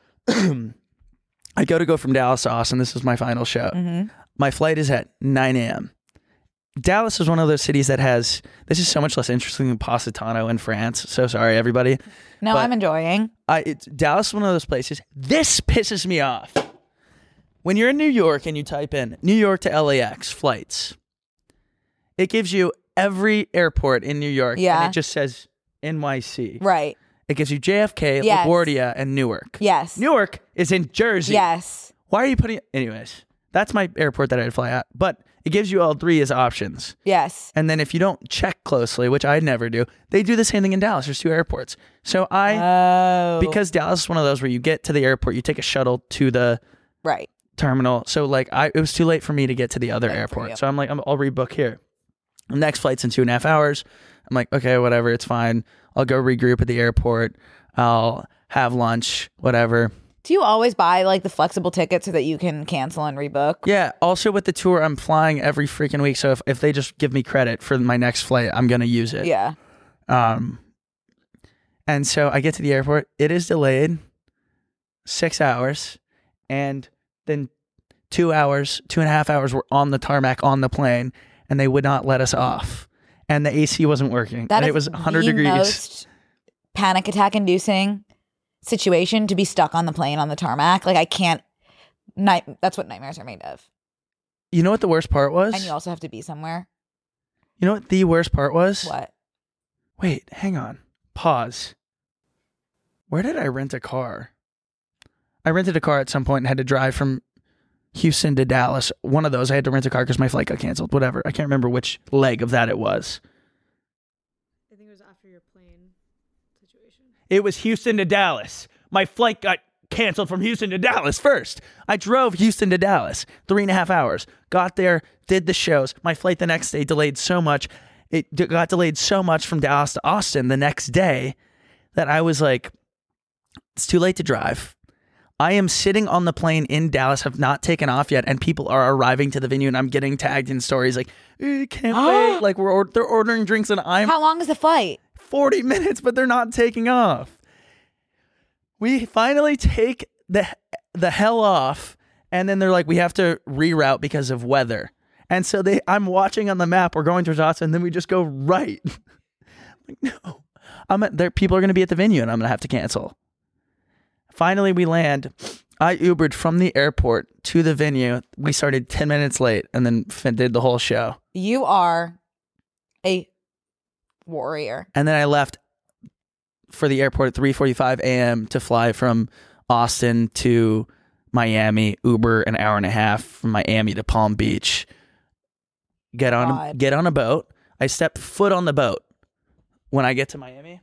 I go from Dallas to Austin. This is my final show. Mm-hmm. My flight is at 9 a.m. Dallas is one of those cities that has, this is so much less interesting than Positano in France. So sorry, everybody. No, But I'm enjoying. Dallas is one of those places. This pisses me off. When you're in New York and you type in New York to LAX flights, it gives you every airport in New York. Yeah. And it just says NYC. Right. It gives you JFK, Yes. LaGuardia, and Newark. Yes. Newark is in Jersey. Yes. Why are you putting... Anyways, that's my airport that I'd fly at. But it gives you all three as options. Yes. And then if you don't check closely, which I never do, they do the same thing in Dallas. There's 2 airports. So because Dallas is one of those where you get to the airport, you take a shuttle to the Right. terminal. So like it was too late for me to get to the other Right, for you. airport. So I'm like, I'll rebook here. The next flight's in 2.5 hours. I'm like, okay, whatever, it's fine. I'll go regroup at the airport. I'll have lunch, whatever. Do you always buy like the flexible ticket so that you can cancel and rebook? Yeah. Also with the tour, I'm flying every freaking week. So if they just give me credit for my next flight, I'm going to use it. Yeah. And so I get to the airport. It is delayed 6 hours. And then 2 hours, 2.5 hours, we're on the tarmac on the plane. And they would not let us off. And the AC wasn't working. That And is it was 100 the degrees. most panic attack inducing situation to be stuck on the plane on the tarmac. Like I can't. That's what nightmares are made of. You know what the worst part was? And you also have to be somewhere. You know what the worst part was? What? Wait, hang on. Pause. Where did I rent a car? I rented a car at some point and had to drive from Houston to Dallas. One of those I had to rent a car because my flight got canceled. Whatever. I can't remember which leg of that it was. I think it was after your plane situation. It was Houston to Dallas. My flight got canceled from Houston to Dallas first. I drove Houston to Dallas, 3.5 hours. Got there, did the shows. My flight the next day delayed so much. It got delayed so much from Dallas to Austin the next day that I was like, it's too late to drive. I am sitting on the plane in Dallas, have not taken off yet, and people are arriving to the venue, and I'm getting tagged in stories like, can't wait. Like they're ordering drinks, and I'm How long is the flight? 40 minutes, but they're not taking off. We finally take the hell off, and then they're like, we have to reroute because of weather. And so I'm watching on the map, we're going towards Austin, and then we just go right. Like, no. People are going to be at the venue, and I'm going to have to cancel. Finally, we land. I Ubered from the airport to the venue. We started 10 minutes late and then did the whole show. You are a warrior. And then I left for the airport at 3:45 a.m. to fly from Austin to Miami, Uber an hour and a half from Miami to Palm Beach. Get on a boat. I step foot on the boat. When I get to Miami,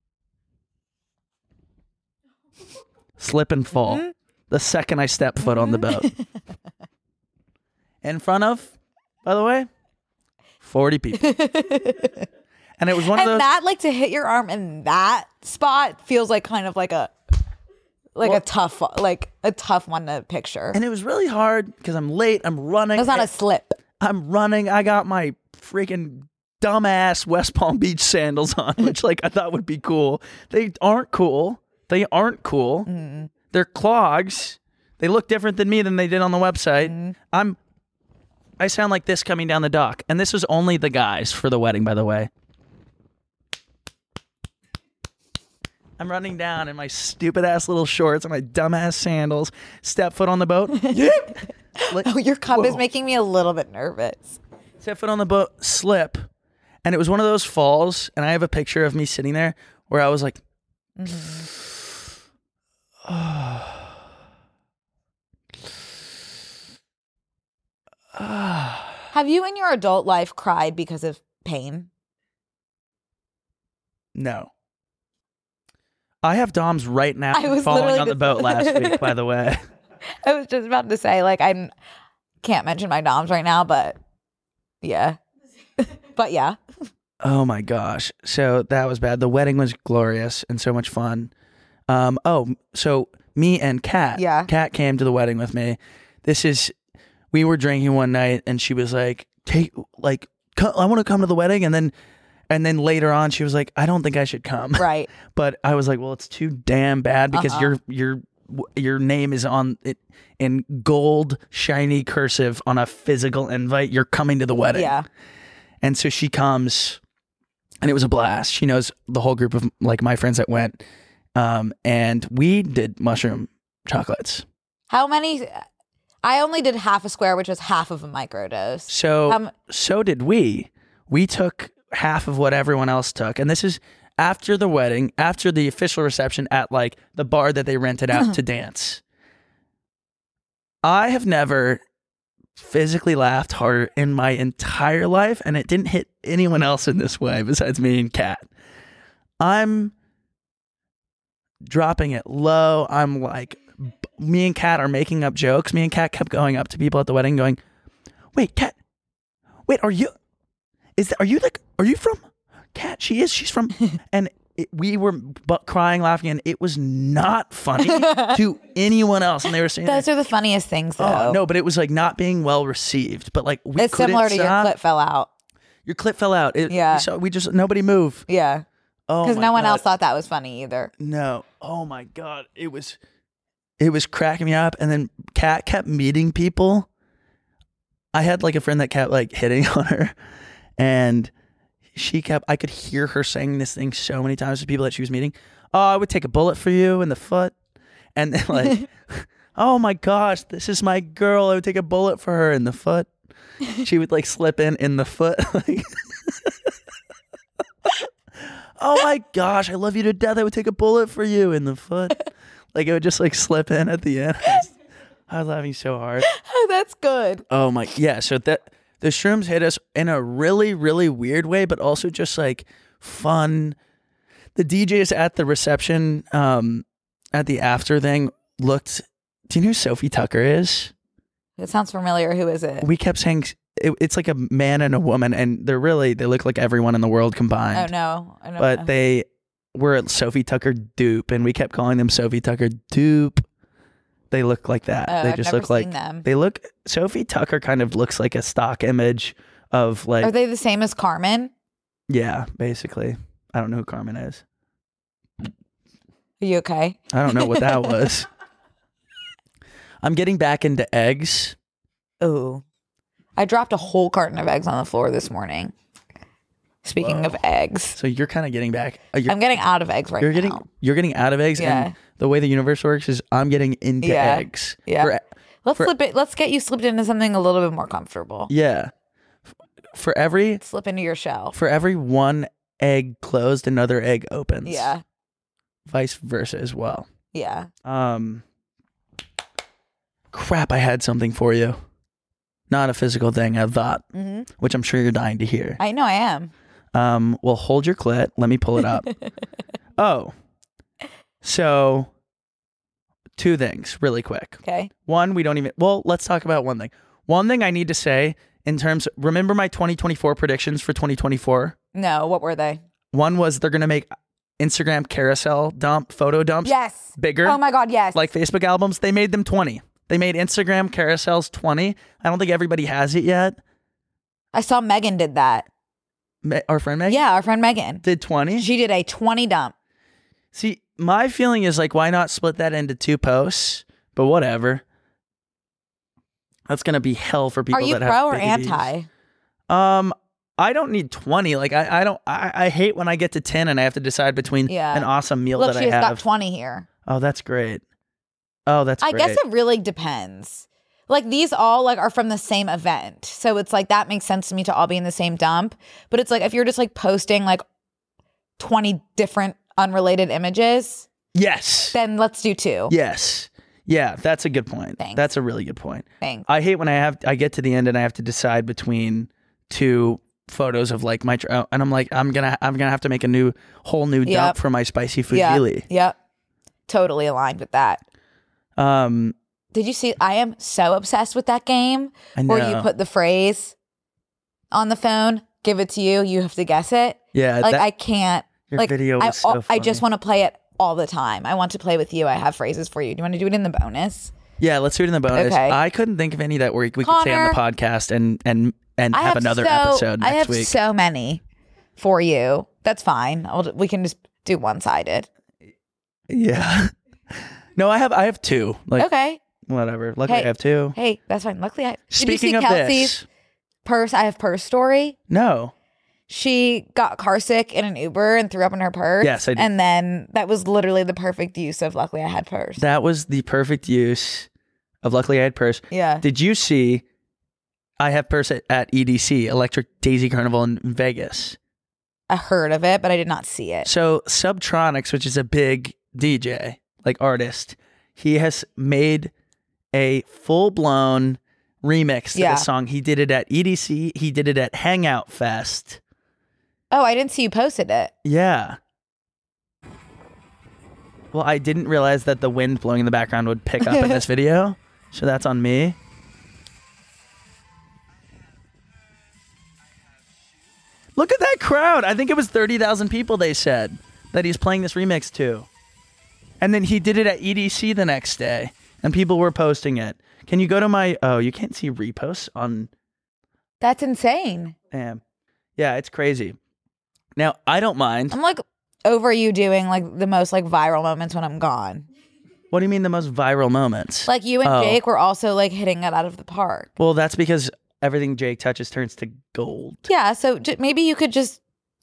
slip and fall. Mm-hmm. The second I step foot on the boat. In front of, by the way, 40 people. And it was one of those. And that, like, to hit your arm in that spot feels like kind of like a tough one to picture. And it was really hard because I'm late. I'm running. That's not a slip. I'm running. I got my freaking dumbass West Palm Beach sandals on, which like I thought would be cool. They aren't cool. Mm-hmm. They're clogs. They look different than me than they did on the website. Mm-hmm. I sound like this coming down the dock. And this was only the guys for the wedding, by the way. I'm running down in my stupid ass little shorts and my dumbass sandals. Step foot on the boat. Like, Oh, your cup is whoa. making me a little bit nervous. Step foot on the boat, slip. And it was one of those falls. And I have a picture of me sitting there where I was like, Have you in your adult life cried because of pain? no. I have DOMs right now I was falling literally on the just- boat last week, by the way. I was just about to say, like, I can't mention my DOMs right now, but yeah. But yeah. Oh my gosh. So that was bad. The wedding was glorious and so much fun. So me and Kat. Yeah. Kat came to the wedding with me. We were drinking one night, and she was like, I want to come to the wedding, and then later on, she was like, I don't think I should come. Right. But I was like, well, it's too damn bad because your name is on it in gold, shiny cursive on a physical invite. You're coming to the wedding. Yeah. And so she comes, and it was a blast. She knows the whole group of like my friends that went, and we did mushroom chocolates. How many? I only did half a square, which was half of a microdose. So did we. We took half of what everyone else took, and this is after the wedding, after the official reception at like the bar that they rented out to dance. I have never physically laughed harder in my entire life, and it didn't hit anyone else in this way besides me and Kat. I'm dropping it low. I'm like, me and Kat are making up jokes. Me and Kat kept going up to people at the wedding going, wait, Kat, are you from Kat? She's from, and we were crying, laughing, and it was not funny to anyone else. And they were saying, those are the funniest things, though. Oh, no, but it was like not being well received. But like, we it's couldn't similar to your stop. clit fell out. Your clit fell out. Yeah. So we just, nobody move. Yeah. Oh, because my no one God. else thought that was funny either. No. Oh my God. It was cracking me up. And then Kat kept meeting people. I had like a friend that kept like hitting on her, and I could hear her saying this thing so many times to people that she was meeting. Oh, I would take a bullet for you in the foot. And then like, oh my gosh, this is my girl. I would take a bullet for her in the foot. She would like slip in the foot. Like, oh my gosh, I love you to death. I would take a bullet for you in the foot. Like it would just like slip in at the end. I was laughing so hard. Oh, that's good. Oh my, yeah. So the shrooms hit us in a really, really weird way, but also just like fun. The DJs at the reception, at the after thing looked, do you know who Sophie Tucker is? It sounds familiar. Who is it? We kept saying it's like a man and a woman, and they look like everyone in the world combined. Oh no, I don't But know. they were a Sophie Tucker dupe, and we kept calling them Sophie Tucker dupe. They look like that. Oh, They I've just never look like seen them. Sophie Tucker kind of looks like a stock image of like, Are they the same as Carmen? yeah, basically. I don't know who Carmen is. Are you okay? I don't know what that was. I'm getting back into eggs. Oh, I dropped a whole carton of eggs on the floor this morning. Speaking of eggs, So you're kind of getting back. I'm getting out of eggs right You're now. getting out of eggs, Yeah. and the way the universe works is I'm getting into Yeah. eggs. Yeah. For- Let's get you slipped into something a little bit more comfortable. yeah. For every Slip into your shell. one egg closed, another egg opens. Yeah. Vice versa as well. Yeah. Crap, I had something for you. Not a physical thing, a thought, which I'm sure you're dying to hear. I know I am. Well, hold your clit. Let me pull it up. Oh, so 2 things really quick. Okay. One, let's talk about one thing. One thing I need to say remember my 2024 predictions for 2024? No, what were they? One was they're going to make Instagram carousel photo dumps Yes. bigger. Oh my God, yes. Like Facebook albums. They made them 20. They made Instagram carousels 20. I don't think everybody has it yet. I saw Megan did that. Our friend Megan? Yeah, our friend Megan. Did 20? She did a 20 dump. See, my feeling is like, why not split that into 2 posts? But whatever. That's going to be hell for people Are you that pro have or anti? I don't need 20. Like I hate when I get to 10 and I have to decide between Yeah. an awesome meal Look, that she's I have. got 20 here. Oh, that's great. Oh, that's I great. guess it really depends. Like these all like are from the same event. So it's like that makes sense to me to all be in the same dump. But it's like if you're just like posting like 20 different unrelated images, Yes. then let's do 2. Yes. Yeah, that's a good point. Thanks. That's a really good point. Thanks. I hate when I get to the end and I have to decide between 2 photos of like my and I'm like I'm gonna have to make a whole new dump Yep. for my spicy Yeah. fusilli. Yep. Totally aligned with that. Did you see? I am so obsessed with that game I where you know. put the phrase on the phone, give it to you, you have to guess it. Yeah, Like I can't. your Like video was so I just funny. want to play it all the time. I want to play with you. I have phrases for you. Do you want to do it in the bonus? Yeah, let's do it in the bonus. Okay. I couldn't think of any that we could say on the Connor, podcast and have another episode next I have week. so many for you. That's fine. We can just do one-sided. Yeah. No, I have two. Like, Okay. whatever. Luckily, Hey. I have two. Hey, that's fine. Luckily, Did you Speaking see of Kelsey's this, purse? I have purse story. no. She got car sick in an Uber and threw up in her purse. Yes, I did. And then that was literally the perfect use of luckily I had purse. That was the perfect use of luckily I had purse. Yeah. Did you see I have purse at EDC, Electric Daisy Carnival in Vegas? I heard of it, but I did not see it. So Subtronics, which is a big DJ, like artist, he has made a full-blown remix to the song. He did it at EDC. He did it at Hangout Fest. Oh, I didn't see you posted it. Yeah. Well, I didn't realize that the wind blowing in the background would pick up in this video. So that's on me. Look at that crowd. I think it was 30,000 people, they said, that he's playing this remix to. And then he did it at EDC the next day, and people were posting it. Can you go to my... Oh, you can't see reposts on... That's insane. Damn. Yeah, it's crazy. Now, I don't mind. I'm like over you doing like the most like viral moments when I'm gone. What do you mean the most viral moments? Like you and Jake were also like hitting it out of the park. Well, that's because everything Jake touches turns to gold. Yeah, so maybe you could just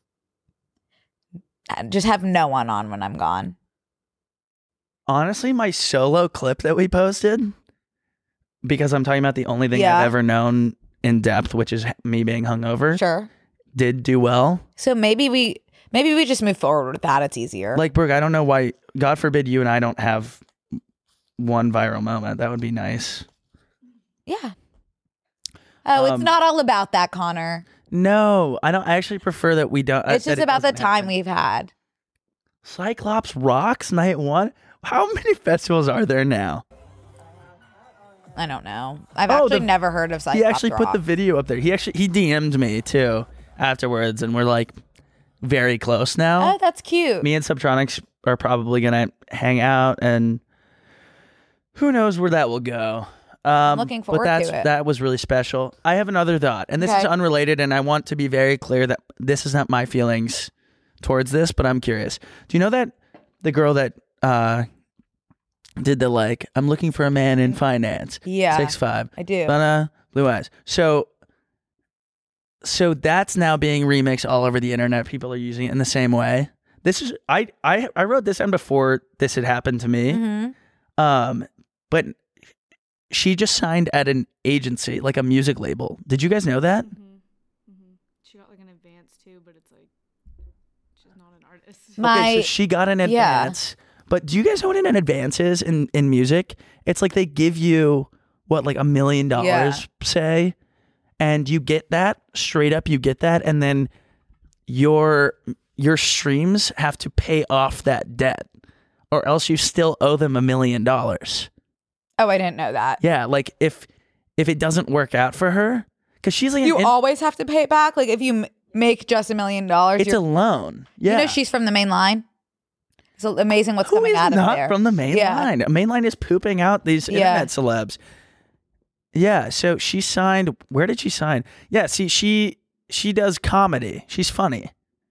have no one on when I'm gone. Honestly, my solo clip that we posted, because I'm talking about the only thing I've ever known in depth, which is me being hungover. Sure. Did do well. So maybe we just move forward with that. It's easier. Like, Brooke, I don't know why, God forbid you and I don't have one viral moment. That would be nice. Yeah. Oh, it's not all about that, Connor. No, I don't. I actually prefer that we don't. It's just about the time happen. we've had. Cyclops Rocks Night 1? How many festivals are there now? I don't know. I've actually never heard of Cyclops He actually put the Rock. video up there. He DM'd me too afterwards, and we're like very close now. Oh, that's cute. Me and Subtronics are probably gonna hang out, and who knows where that will go. I'm looking forward to it. That was really special. I have another thought, and this is unrelated, and I want to be very clear that this is not my feelings towards this, but I'm curious. Do you know that the girl that did the like, I'm looking for a man in finance? Yeah. 6'5". I do. Blue eyes. So that's now being remixed all over the internet. People are using it in the same way. This is I wrote this down before this had happened to me. Mm-hmm. But she just signed at an agency, like a music label. Did you guys know that? She got like an advance too, but it's like she's not an artist. Okay, so she got an advance. But do you guys know what an advance is in music? It's like they give you what, like $1 million, say, and you get that straight up. You get that, and then your streams have to pay off that debt, or else you still owe them $1 million. Oh, I didn't know that. Yeah, like if it doesn't work out for her, because she's like you always have to pay it back. Like if you make just $1 million, it's a loan. Yeah, you know she's from the main line. It's amazing what's coming out of there. Who is not from the main line? The main line is pooping out these internet celebs. Yeah, so she signed. Where did she sign? Yeah, see, she does comedy. She's funny.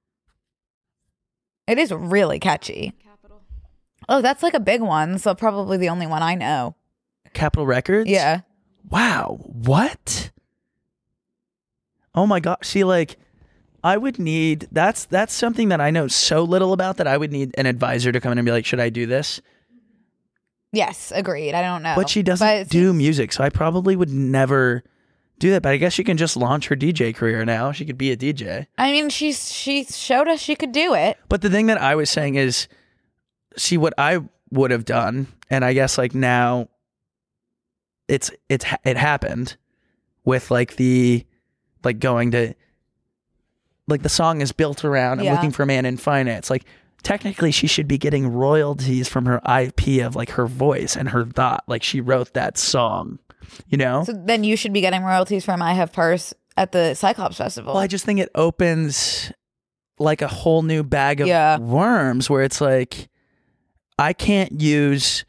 It is really catchy. Capital. Oh, that's like a big one. So probably the only one I know. Capitol Records? Yeah. Wow. What? Oh my God. See, like, I would need, that's something that I know so little about that I would need an advisor to come in and be like, should I do this? Yes, agreed. I don't know. But she doesn't do music, so I probably would never do that. But I guess she can just launch her DJ career now. She could be a DJ. I mean, she showed us she could do it. But the thing that I was saying is, see what I would have done, and I guess like now it happened with like the like going to like the song is built around I'm looking for a man in finance. Like technically she should be getting royalties from her IP of like her voice and her thought. Like she wrote that song, you know? So then you should be getting royalties from I Have Purse at the Cyclops Festival. Well, I just think it opens like a whole new bag of worms where it's like, I can't use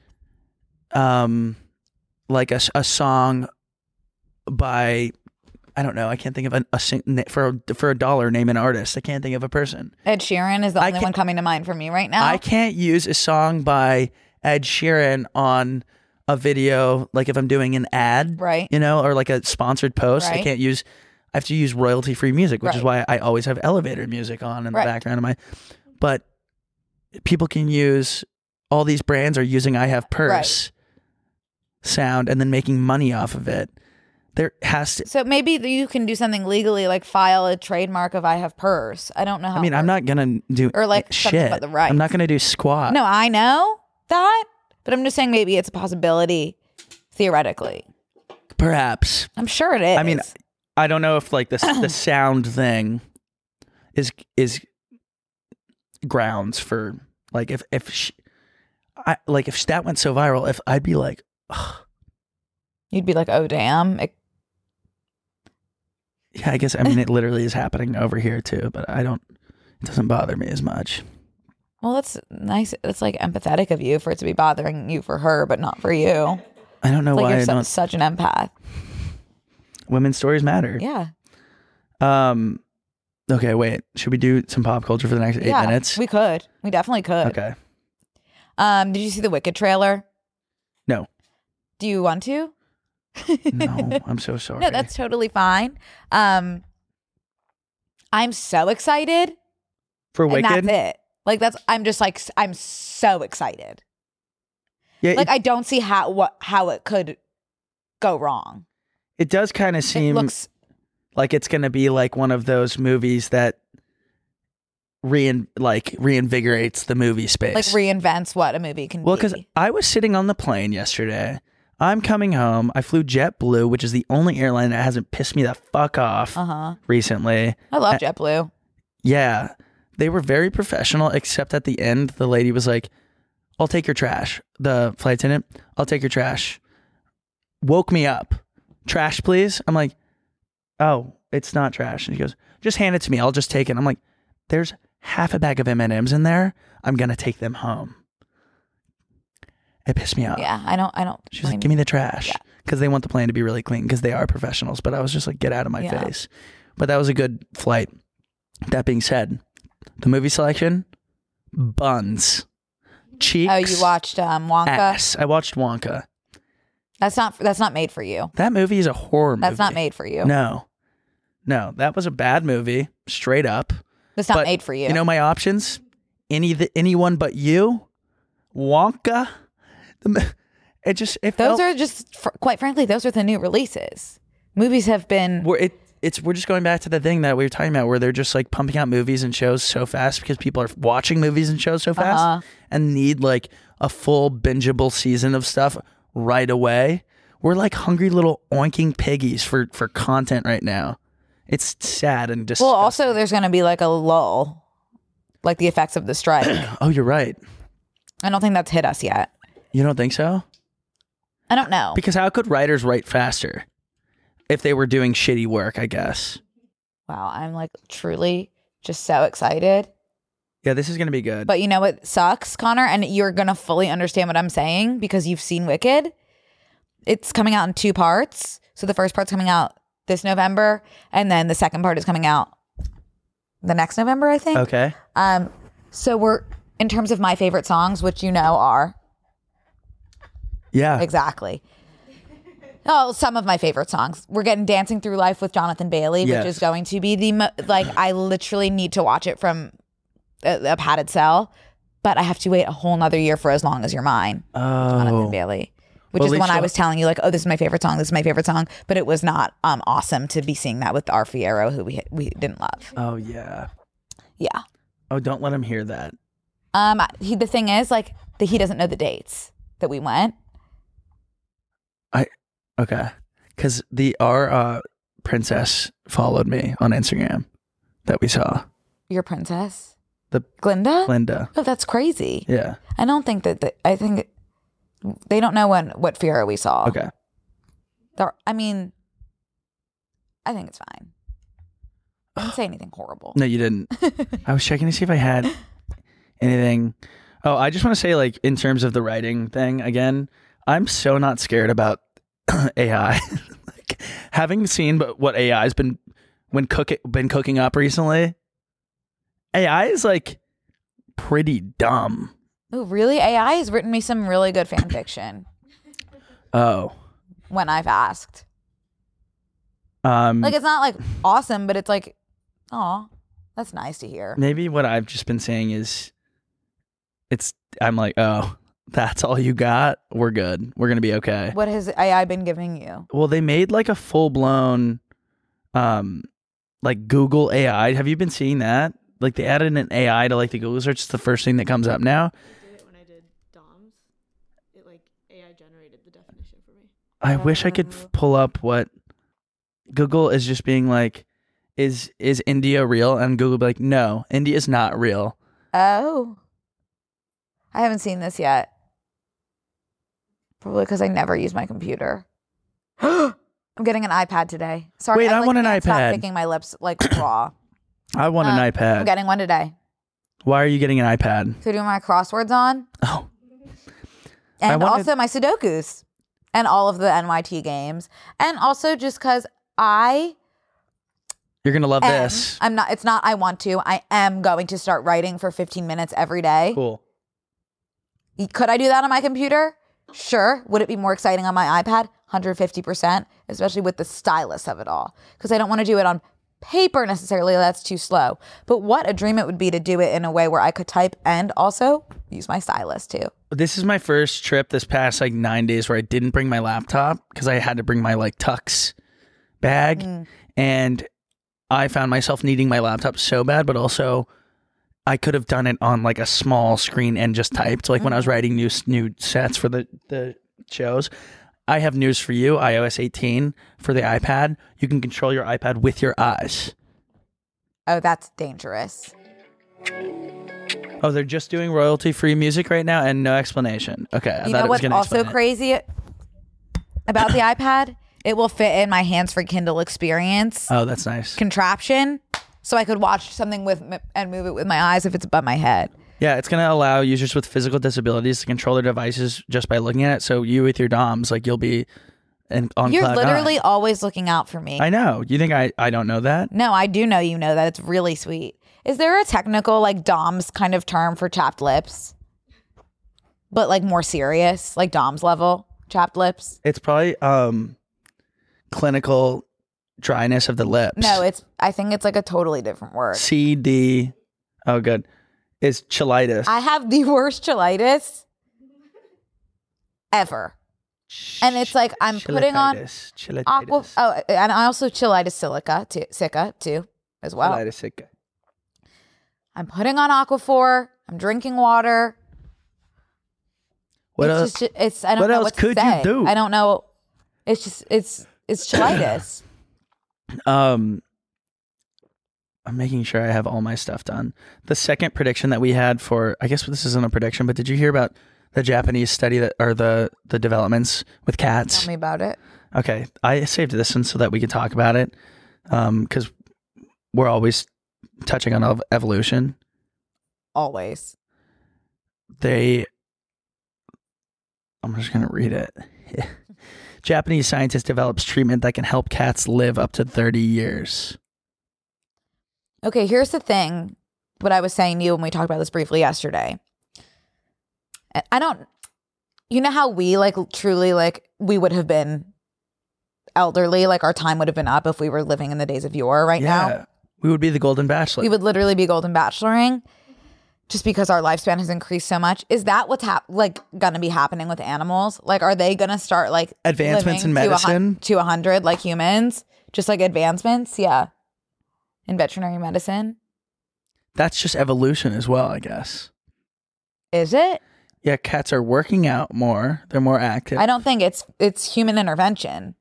like a song by, I don't know, I can't think of for $1 name an artist. I can't think of a person. Ed Sheeran is the only one coming to mind for me right now. I can't use a song by Ed Sheeran on a video, like if I'm doing an ad, right? You know, or like a sponsored post. Right. I have to use royalty-free music, which Right. is why I always have elevator music on in the Right. background of my. But people can use, all these brands are using "I Have Purse" sound and then making money off of it. There has to. So maybe you can do something legally, like file a trademark of "I Have Purse." I don't know how. I mean, I'm not gonna do or like something shit. about the rights. I'm not gonna do squat. No, I know that, but I'm just saying maybe it's a possibility theoretically. Perhaps. I'm sure it is. I mean, I don't know if like the sound thing is grounds for like if that went so viral, if I'd be like, ugh. You'd be like, oh damn. Yeah, I guess, I mean, it literally is happening over here too, but it doesn't bother me as much. Well, that's nice. It's like empathetic of you for it to be bothering you for her, but not for you. I don't know It's like why I you're don't. such an empath. Women's stories matter. Yeah. Okay, wait. Should we do some pop culture for the next 8 minutes? We could. We definitely could. Okay. Did you see the Wicked trailer? No. Do you want to? No, I'm so sorry. No, that's totally fine. I'm so excited. for Wicked. And that's it. Like I'm so excited. Yeah, Like I don't see how it could go wrong. it does kind of It seem looks like it's going to be like one of those movies that reinvigorates the movie space. like reinvents what a movie can Well, be. because I was sitting on the plane yesterday. I'm coming home. I flew JetBlue, which is the only airline that hasn't pissed me the fuck off recently. I love JetBlue. Yeah. They were very professional, except at the end, the lady was like, I'll take your trash. The flight attendant, I'll take your trash. Woke me up. Trash, please. I'm like, oh, it's not trash. And he goes, just hand it to me. I'll just take it. I'm like, there's half a bag of M&Ms in there. I'm going to take them home. It pissed me off. Yeah, I don't. She's like, give me the trash. Yeah. Because they want the plane to be really clean because they are professionals. But I was just like, get out of my Yeah. face. But that was a good flight. That being said, the movie selection, buns, cheeks. Oh, you watched Wonka? Ass. I watched Wonka. That's not made for you. That movie is a horror movie. That's not made for you. No, that was a bad movie, straight up. That's not But made for you. You know my options? Anyone but you, Wonka. Those those are just, quite frankly, those are the new releases. Movies have been. We're just going back to the thing that we were talking about, where they're just like pumping out movies and shows so fast because people are watching movies and shows so fast and need like a full bingeable season of stuff right away. We're like hungry little oinking piggies for content right now. It's sad and disgusting. Well, also there's going to be like a lull, like the effects of the strike. Oh, you're right. I don't think that's hit us yet. You don't think so? I don't know. Because how could writers write faster if they were doing shitty work, I guess? Wow, I'm like truly just so excited. Yeah, this is going to be good. But you know what sucks, Connor? And you're going to fully understand what I'm saying because you've seen Wicked. It's coming out in 2 parts. So the first part's coming out this November, and then the second part is coming out the next November, I think. Okay. So we're, in terms of my favorite songs, which you know are. Yeah. Exactly. Oh, some of my favorite songs. We're getting Dancing Through Life with Jonathan Bailey, Yes. which is going to be I literally need to watch it from a padded cell, but I have to wait a whole nother year for As Long As You're Mine. Jonathan Bailey. Which Well, is at the one least I was telling you, like, oh, this is my favorite song. This is my favorite song. But it was not awesome to be seeing that with our Fierro, who we didn't love. Oh, yeah. Yeah. Oh, don't let him hear that. The thing is, like, he doesn't know the dates that we went. Okay. Because our princess followed me on Instagram that we saw. Your princess? The Glinda? Linda. Oh, that's crazy. Yeah. I don't think I think they don't know what Fierro we saw. Okay. I mean, I think it's fine. I didn't say anything horrible. No, you didn't. I was checking to see if I had anything. Oh, I just want to say, like, in terms of the writing thing, again, I'm so not scared about AI. Like, having seen what AI has been cooking up recently, AI is like pretty dumb. Oh, really? AI has written me some really good fan fiction Oh, when I've asked. Like, it's not like awesome, but it's like, oh, that's nice to hear. maybe what I've just been saying is, I'm like, oh, that's all you got? We're good. We're gonna be okay. What has AI been giving you? Well, they made like a full blown, like Google AI. Have you been seeing that? Like they added an AI to like the Google search. It's the first thing that comes up now. I did it when I did DOMs. It like AI generated the definition for me. I wish I could pull up what Google is just being like. Is India real? And Google be like, no, India is not real. Oh. I haven't seen this yet. Probably because I never use my computer. I'm getting an iPad today. Sorry, Wait, I want an can't stop iPad. picking my lips like raw. I want an I'm iPad. getting one today. Why are you getting an iPad? To do my crosswords on. Oh, And wanted- also my Sudokus. And all of the NYT games. And also just because you're gonna love this. I'm not, it's not I want to. I am going to start writing for 15 minutes every day. Cool. Could I do that on my computer? Sure. Would it be more exciting on my iPad? 150%, especially with the stylus of it all. Because I don't want to do it on paper necessarily. That's too slow. But what a dream it would be to do it in a way where I could type and also use my stylus too. This is my first trip this past like 9 days where I didn't bring my laptop because I had to bring my like Tux bag. And I found myself needing my laptop so bad, but also I could have done it on like a small screen and just typed. Like when I was writing new sets for the shows. I have news for you. iOS 18 for the iPad. You can control your iPad with your eyes. Oh, that's dangerous. Oh, they're just doing royalty-free music right now and no explanation. Okay, I You thought know it was what's gonna also explain it. crazy about the iPad? It will fit in my hands-free Kindle experience Oh, that's nice. contraption, so I could watch something and move it with my eyes if it's above my head. Yeah, it's going to allow users with physical disabilities to control their devices just by looking at it. So you with your DOMs, like you'll be on You're cloud literally nine. always looking out for me. I know. You think I don't know that? No, I do know you know that. It's really sweet. Is there a technical like DOMS kind of term for chapped lips? But like more serious, like DOMS level chapped lips? It's probably clinical dryness of the lips. No, I think it's like a totally different word. CD. Oh, good. Is cheilitis. I have the worst cheilitis ever. And it's like I'm putting on Cheilitis. aqua. Oh, and I also cheilitis sicca too, as well. Cheilitis sicca. I'm putting on Aquaphor. I'm drinking water. What it's else? Just, it's I don't what know else what to could you say. do? I don't know. It's just it's cheilitis. I'm making sure I have all my stuff done. The second prediction that we had for, I guess this isn't a prediction, but did you hear about the Japanese study that, or the developments with cats? Tell me about it. Okay, I saved this one so that we could talk about it, because we're always touching on evolution. Always. I'm just gonna read it. Japanese scientist develops treatment that can help cats live up to 30 years. Okay, here's the thing. What I was saying to you when we talked about this briefly yesterday. You know how we like truly like we would have been elderly, like our time would have been up if we were living in the days of yore right now. We would be the Golden Bachelor. We would literally be Golden Bacheloring just because our lifespan has increased so much. Is that what's going to be happening with animals? Like, are they going to start like Advancements in living medicine? to 100 like humans? Just like advancements? Yeah. In veterinary medicine? That's just evolution as well, I guess. Is it? Yeah, cats are working out more. They're more active. I don't think it's human intervention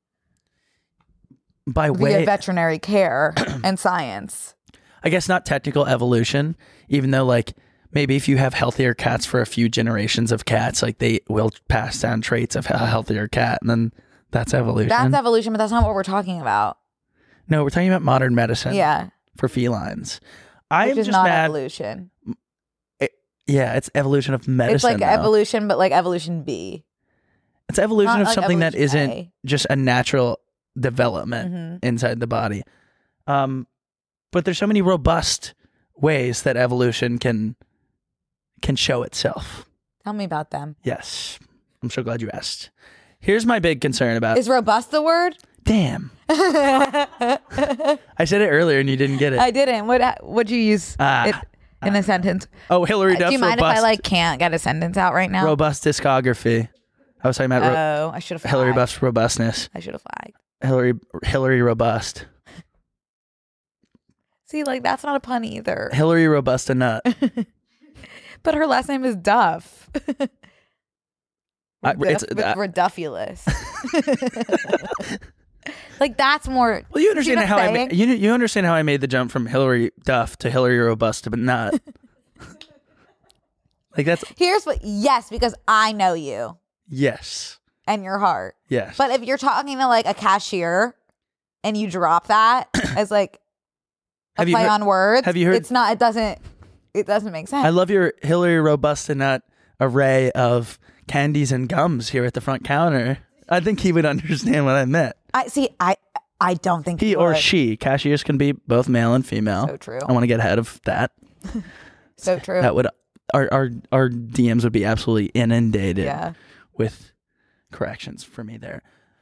By via way, veterinary care and science. I guess not technical evolution, even though like maybe if you have healthier cats for a few generations of cats, like they will pass down traits of a healthier cat, and then that's evolution. That's evolution, but that's not what we're talking about. No, we're talking about modern medicine. Yeah. For felines. I Which am is just not mad. evolution. Yeah, it's evolution of medicine. It's like though. evolution, but like evolution B. It's evolution Not of like something that evolution isn't A. just a natural development inside the body. But there's so many robust ways that evolution can show itself. Tell me about them. Yes. I'm so glad you asked. Here's my big concern about Is robust the word? Damn. I said it earlier and you didn't get it. I didn't. What'd you use in a sentence? Oh, Hillary Duff's Do you mind robust, if I can't get a sentence out right now? robust discography. I was talking about I should have Hillary Duff's robustness. I should have flagged. Hillary Robust. See, like that's not a pun either. Hillary Robusta Nut. But her last name is Duff. It's Redufulous. Like that's more. Well, you understand what how I'm I saying? you understand how I made the jump from Hillary Duff to Hillary Robusta, but not like that's Here's what. Yes, because I know you yes, and your heart. yes. But if you're talking to like a cashier and you drop that as like a Have you play heard- on words, have you heard- It's not. It doesn't make sense. I love your Hillary Robusta Nut array of candies and gums here at the front counter. I think he would understand what I meant. I don't think He he or would. she. Cashiers can be both male and female. So true. I want to get ahead of that. So true. That would our DMs would be absolutely inundated Yeah. with corrections for me there.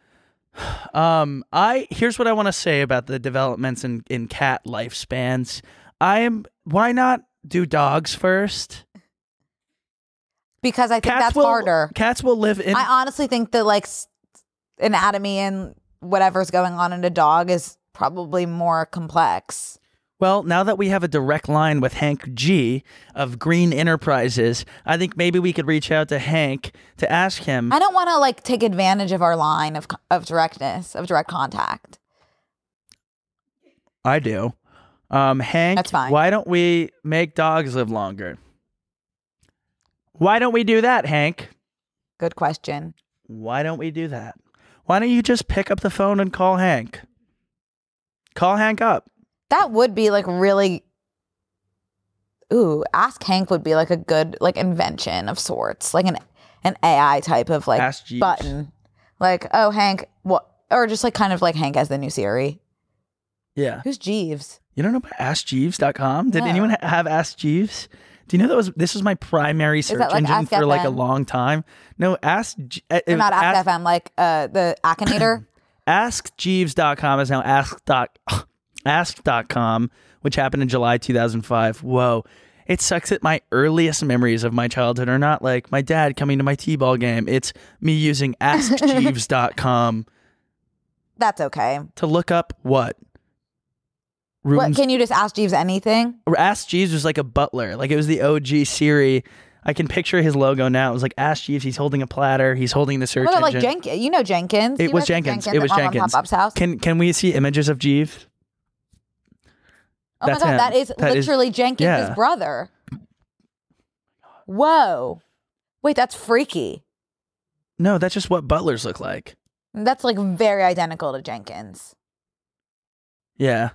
Here's what I want to say about the developments in cat lifespans. Why not do dogs first? Because I think that's harder. Cats will live in I honestly think that like anatomy and whatever's going on in a dog is probably more complex. Well, now that we have a direct line with Hank G of Green Enterprises, I think maybe we could reach out to Hank to ask him. I don't want to like take advantage of our line of directness, of direct contact. I do. Hank, That's fine. Why don't we make dogs live longer? Why don't we do that, Hank? Good question. Why don't we do that? Why don't you just pick up the phone and call Hank? Call Hank up. That would be like really. Ooh, Ask Hank would be like a good like invention of sorts, like an AI type of like Ask Jeeves. button. Like, oh Hank, what? Or just like kind of like Hank as the new Siri. Yeah. Who's Jeeves? You don't know about AskJeeves.com? Did No. anyone have Ask Jeeves? Do you know this was my primary search that like engine Ask for like a FM? long time? No, Not Ask FM, like the Akinator. AskJeeves.com is now ask.com, which happened in July 2005. Whoa. It sucks that my earliest memories of my childhood are not like my dad coming to my t-ball game. It's me using AskJeeves.com That's okay. to look up what? What, Rooms. can you just ask Jeeves anything? Ask Jeeves was like a butler. Like it was the OG Siri. I can picture his logo now. It was like Ask Jeeves. He's holding a platter. He's holding the search What about engine. like Jenkins? You know Jenkins. It You was guys know Jenkins. It was at Mom and Jenkins. Pop-Up's house. Can we see images of Jeeves? Oh That's my god, him. that is That is- literally Jenkins' yeah. brother. Whoa. Wait, that's freaky. No, that's just what butlers look like. That's like very identical to Jenkins. Yeah.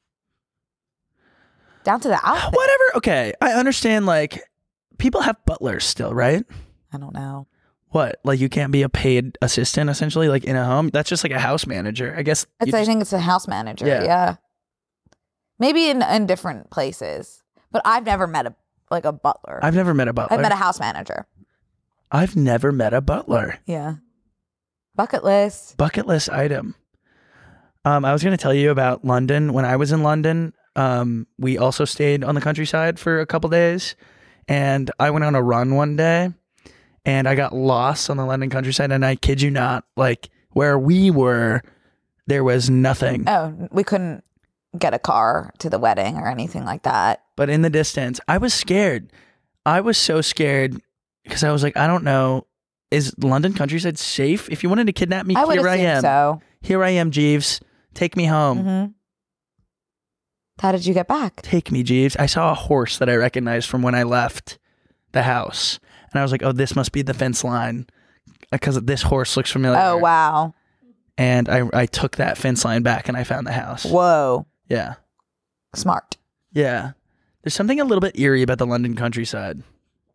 Down to the outfit. Whatever. Okay. I understand like people have butlers still, right? I don't know. What? Like you can't be a paid assistant essentially like in a home? That's just like a house manager. I guess you I just- think it's a house manager. Yeah. Yeah. Maybe in different places. But I've never met a butler. I've never met a butler. I've met a house manager. I've never met a butler. Yeah. Bucket list. Bucket list item. I was going to tell you about London. When I was in London, we also stayed on the countryside for a couple days, and I went on a run one day, and I got lost on the London countryside. And I kid you not, like where we were, there was nothing. Oh, we couldn't get a car to the wedding or anything like that. But in the distance, I was scared. I was so scared because I was like, I don't know. Is London countryside safe? If you wanted to kidnap me, I would here I assume am. so. Here I am, Jeeves. Take me home. Mm-hmm. How did you get back? Take me, Jeeves. I saw a horse that I recognized from when I left the house. And I was like, oh, this must be the fence line because this horse looks familiar. Oh, wow. And I took that fence line back and I found the house. Whoa. Yeah. Smart. Yeah. There's something a little bit eerie about the London countryside.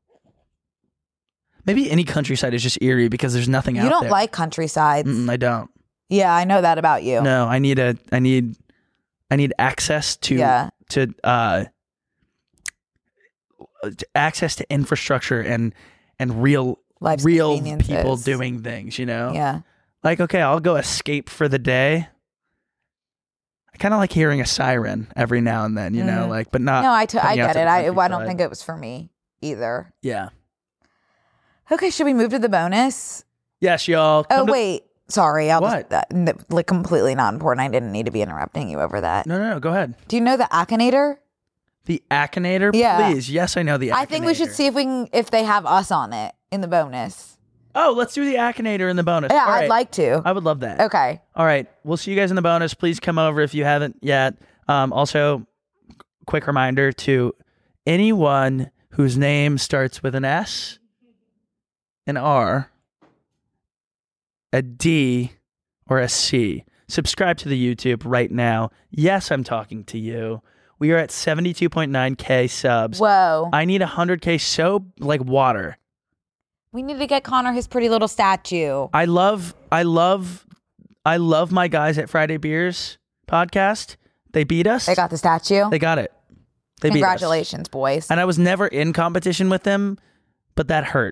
Maybe any countryside is just eerie because there's nothing out You there. don't like countrysides. I don't. Yeah, I know that about you. No, I need access to access to infrastructure and real Life's people conveniences. doing things, you know? Yeah. Like, okay, I'll go escape for the day. I kind of like hearing a siren every now and then, you know, like, but not. No, I heading out get to it. the I don't countryside. think it was for me either. Yeah. Okay, should we move to the bonus? Yes, y'all. Oh, wait. Sorry. What? Like completely not important. I didn't need to be interrupting you over that. No, go ahead. Do you know the Akinator? The Akinator, Yeah. please. Yes, I know the Akinator. I think we should see if they have us on it in the bonus. Oh, let's do the Akinator in the bonus. Yeah, All right. I'd like to. I would love that. Okay. All right. We'll see you guys in the bonus. Please come over if you haven't yet. Also, quick reminder to anyone whose name starts with an S, an R, a D, or a C. Subscribe to the YouTube right now. Yes, I'm talking to you. We are at 72.9K subs. Whoa. I need 100K so like water. We need to get Connor his pretty little statue. I love my guys at Friday Beers podcast. They beat us. They got the statue. They got it. They beat us. Congratulations, boys. And I was never in competition with them, but that hurt.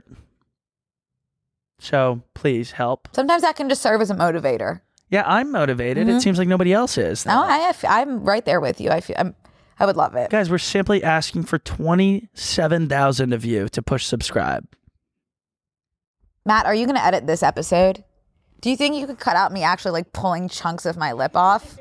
So please help. Sometimes that can just serve as a motivator. Yeah, I'm motivated. It seems like nobody else is. No, I'm right there with you. I would love it. Guys, we're simply asking for 27,000 of you to push subscribe. Matt, are you going to edit this episode? Do you think you could cut out me actually like pulling chunks of my lip off?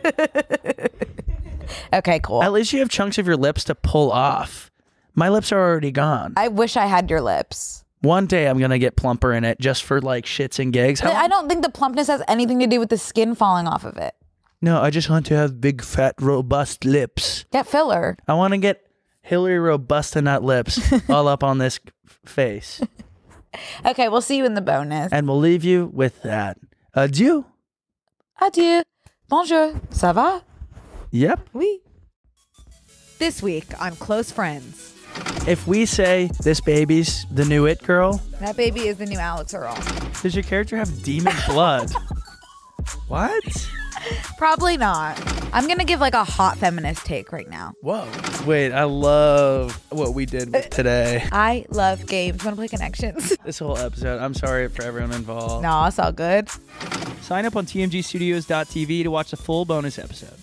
Okay, cool. At least you have chunks of your lips to pull off. My lips are already gone. I wish I had your lips. One day I'm going to get plumper in it just for like shits and gigs. I don't think the plumpness has anything to do with the skin falling off of it. No, I just want to have big, fat, robust lips. Get filler. I want to get Hillary Robusta nut lips all up on this face. Okay, we'll see you in the bonus. And we'll leave you with that. Adieu. Adieu. Bonjour. Ça va? Yep. Oui. This week on Close Friends. If we say this baby's the new it girl, That baby is the new Alex Earl. does your character have demon blood? What? Probably not. I'm going to give like a hot feminist take right now. Whoa. Wait, I love what we did with today. I love games. Want to play Connections? This whole episode. I'm sorry for everyone involved. No, it's all good. Sign up on tmgstudios.tv to watch the full bonus episode.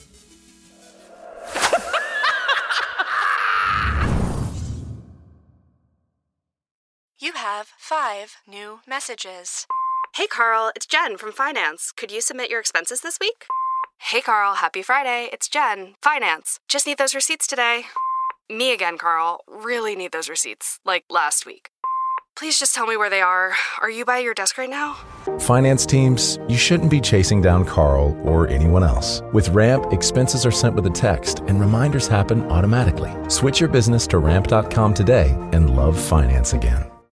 You have 5 new messages. Hey Carl, it's Jen from Finance. Could you submit your expenses this week? Hey Carl, happy Friday. It's Jen, Finance. Just need those receipts today. Me again, Carl. Really need those receipts, like last week. Please just tell me where they are. Are you by your desk right now? Finance teams, you shouldn't be chasing down Carl or anyone else. With Ramp, expenses are sent with a text and reminders happen automatically. Switch your business to ramp.com today and love finance again.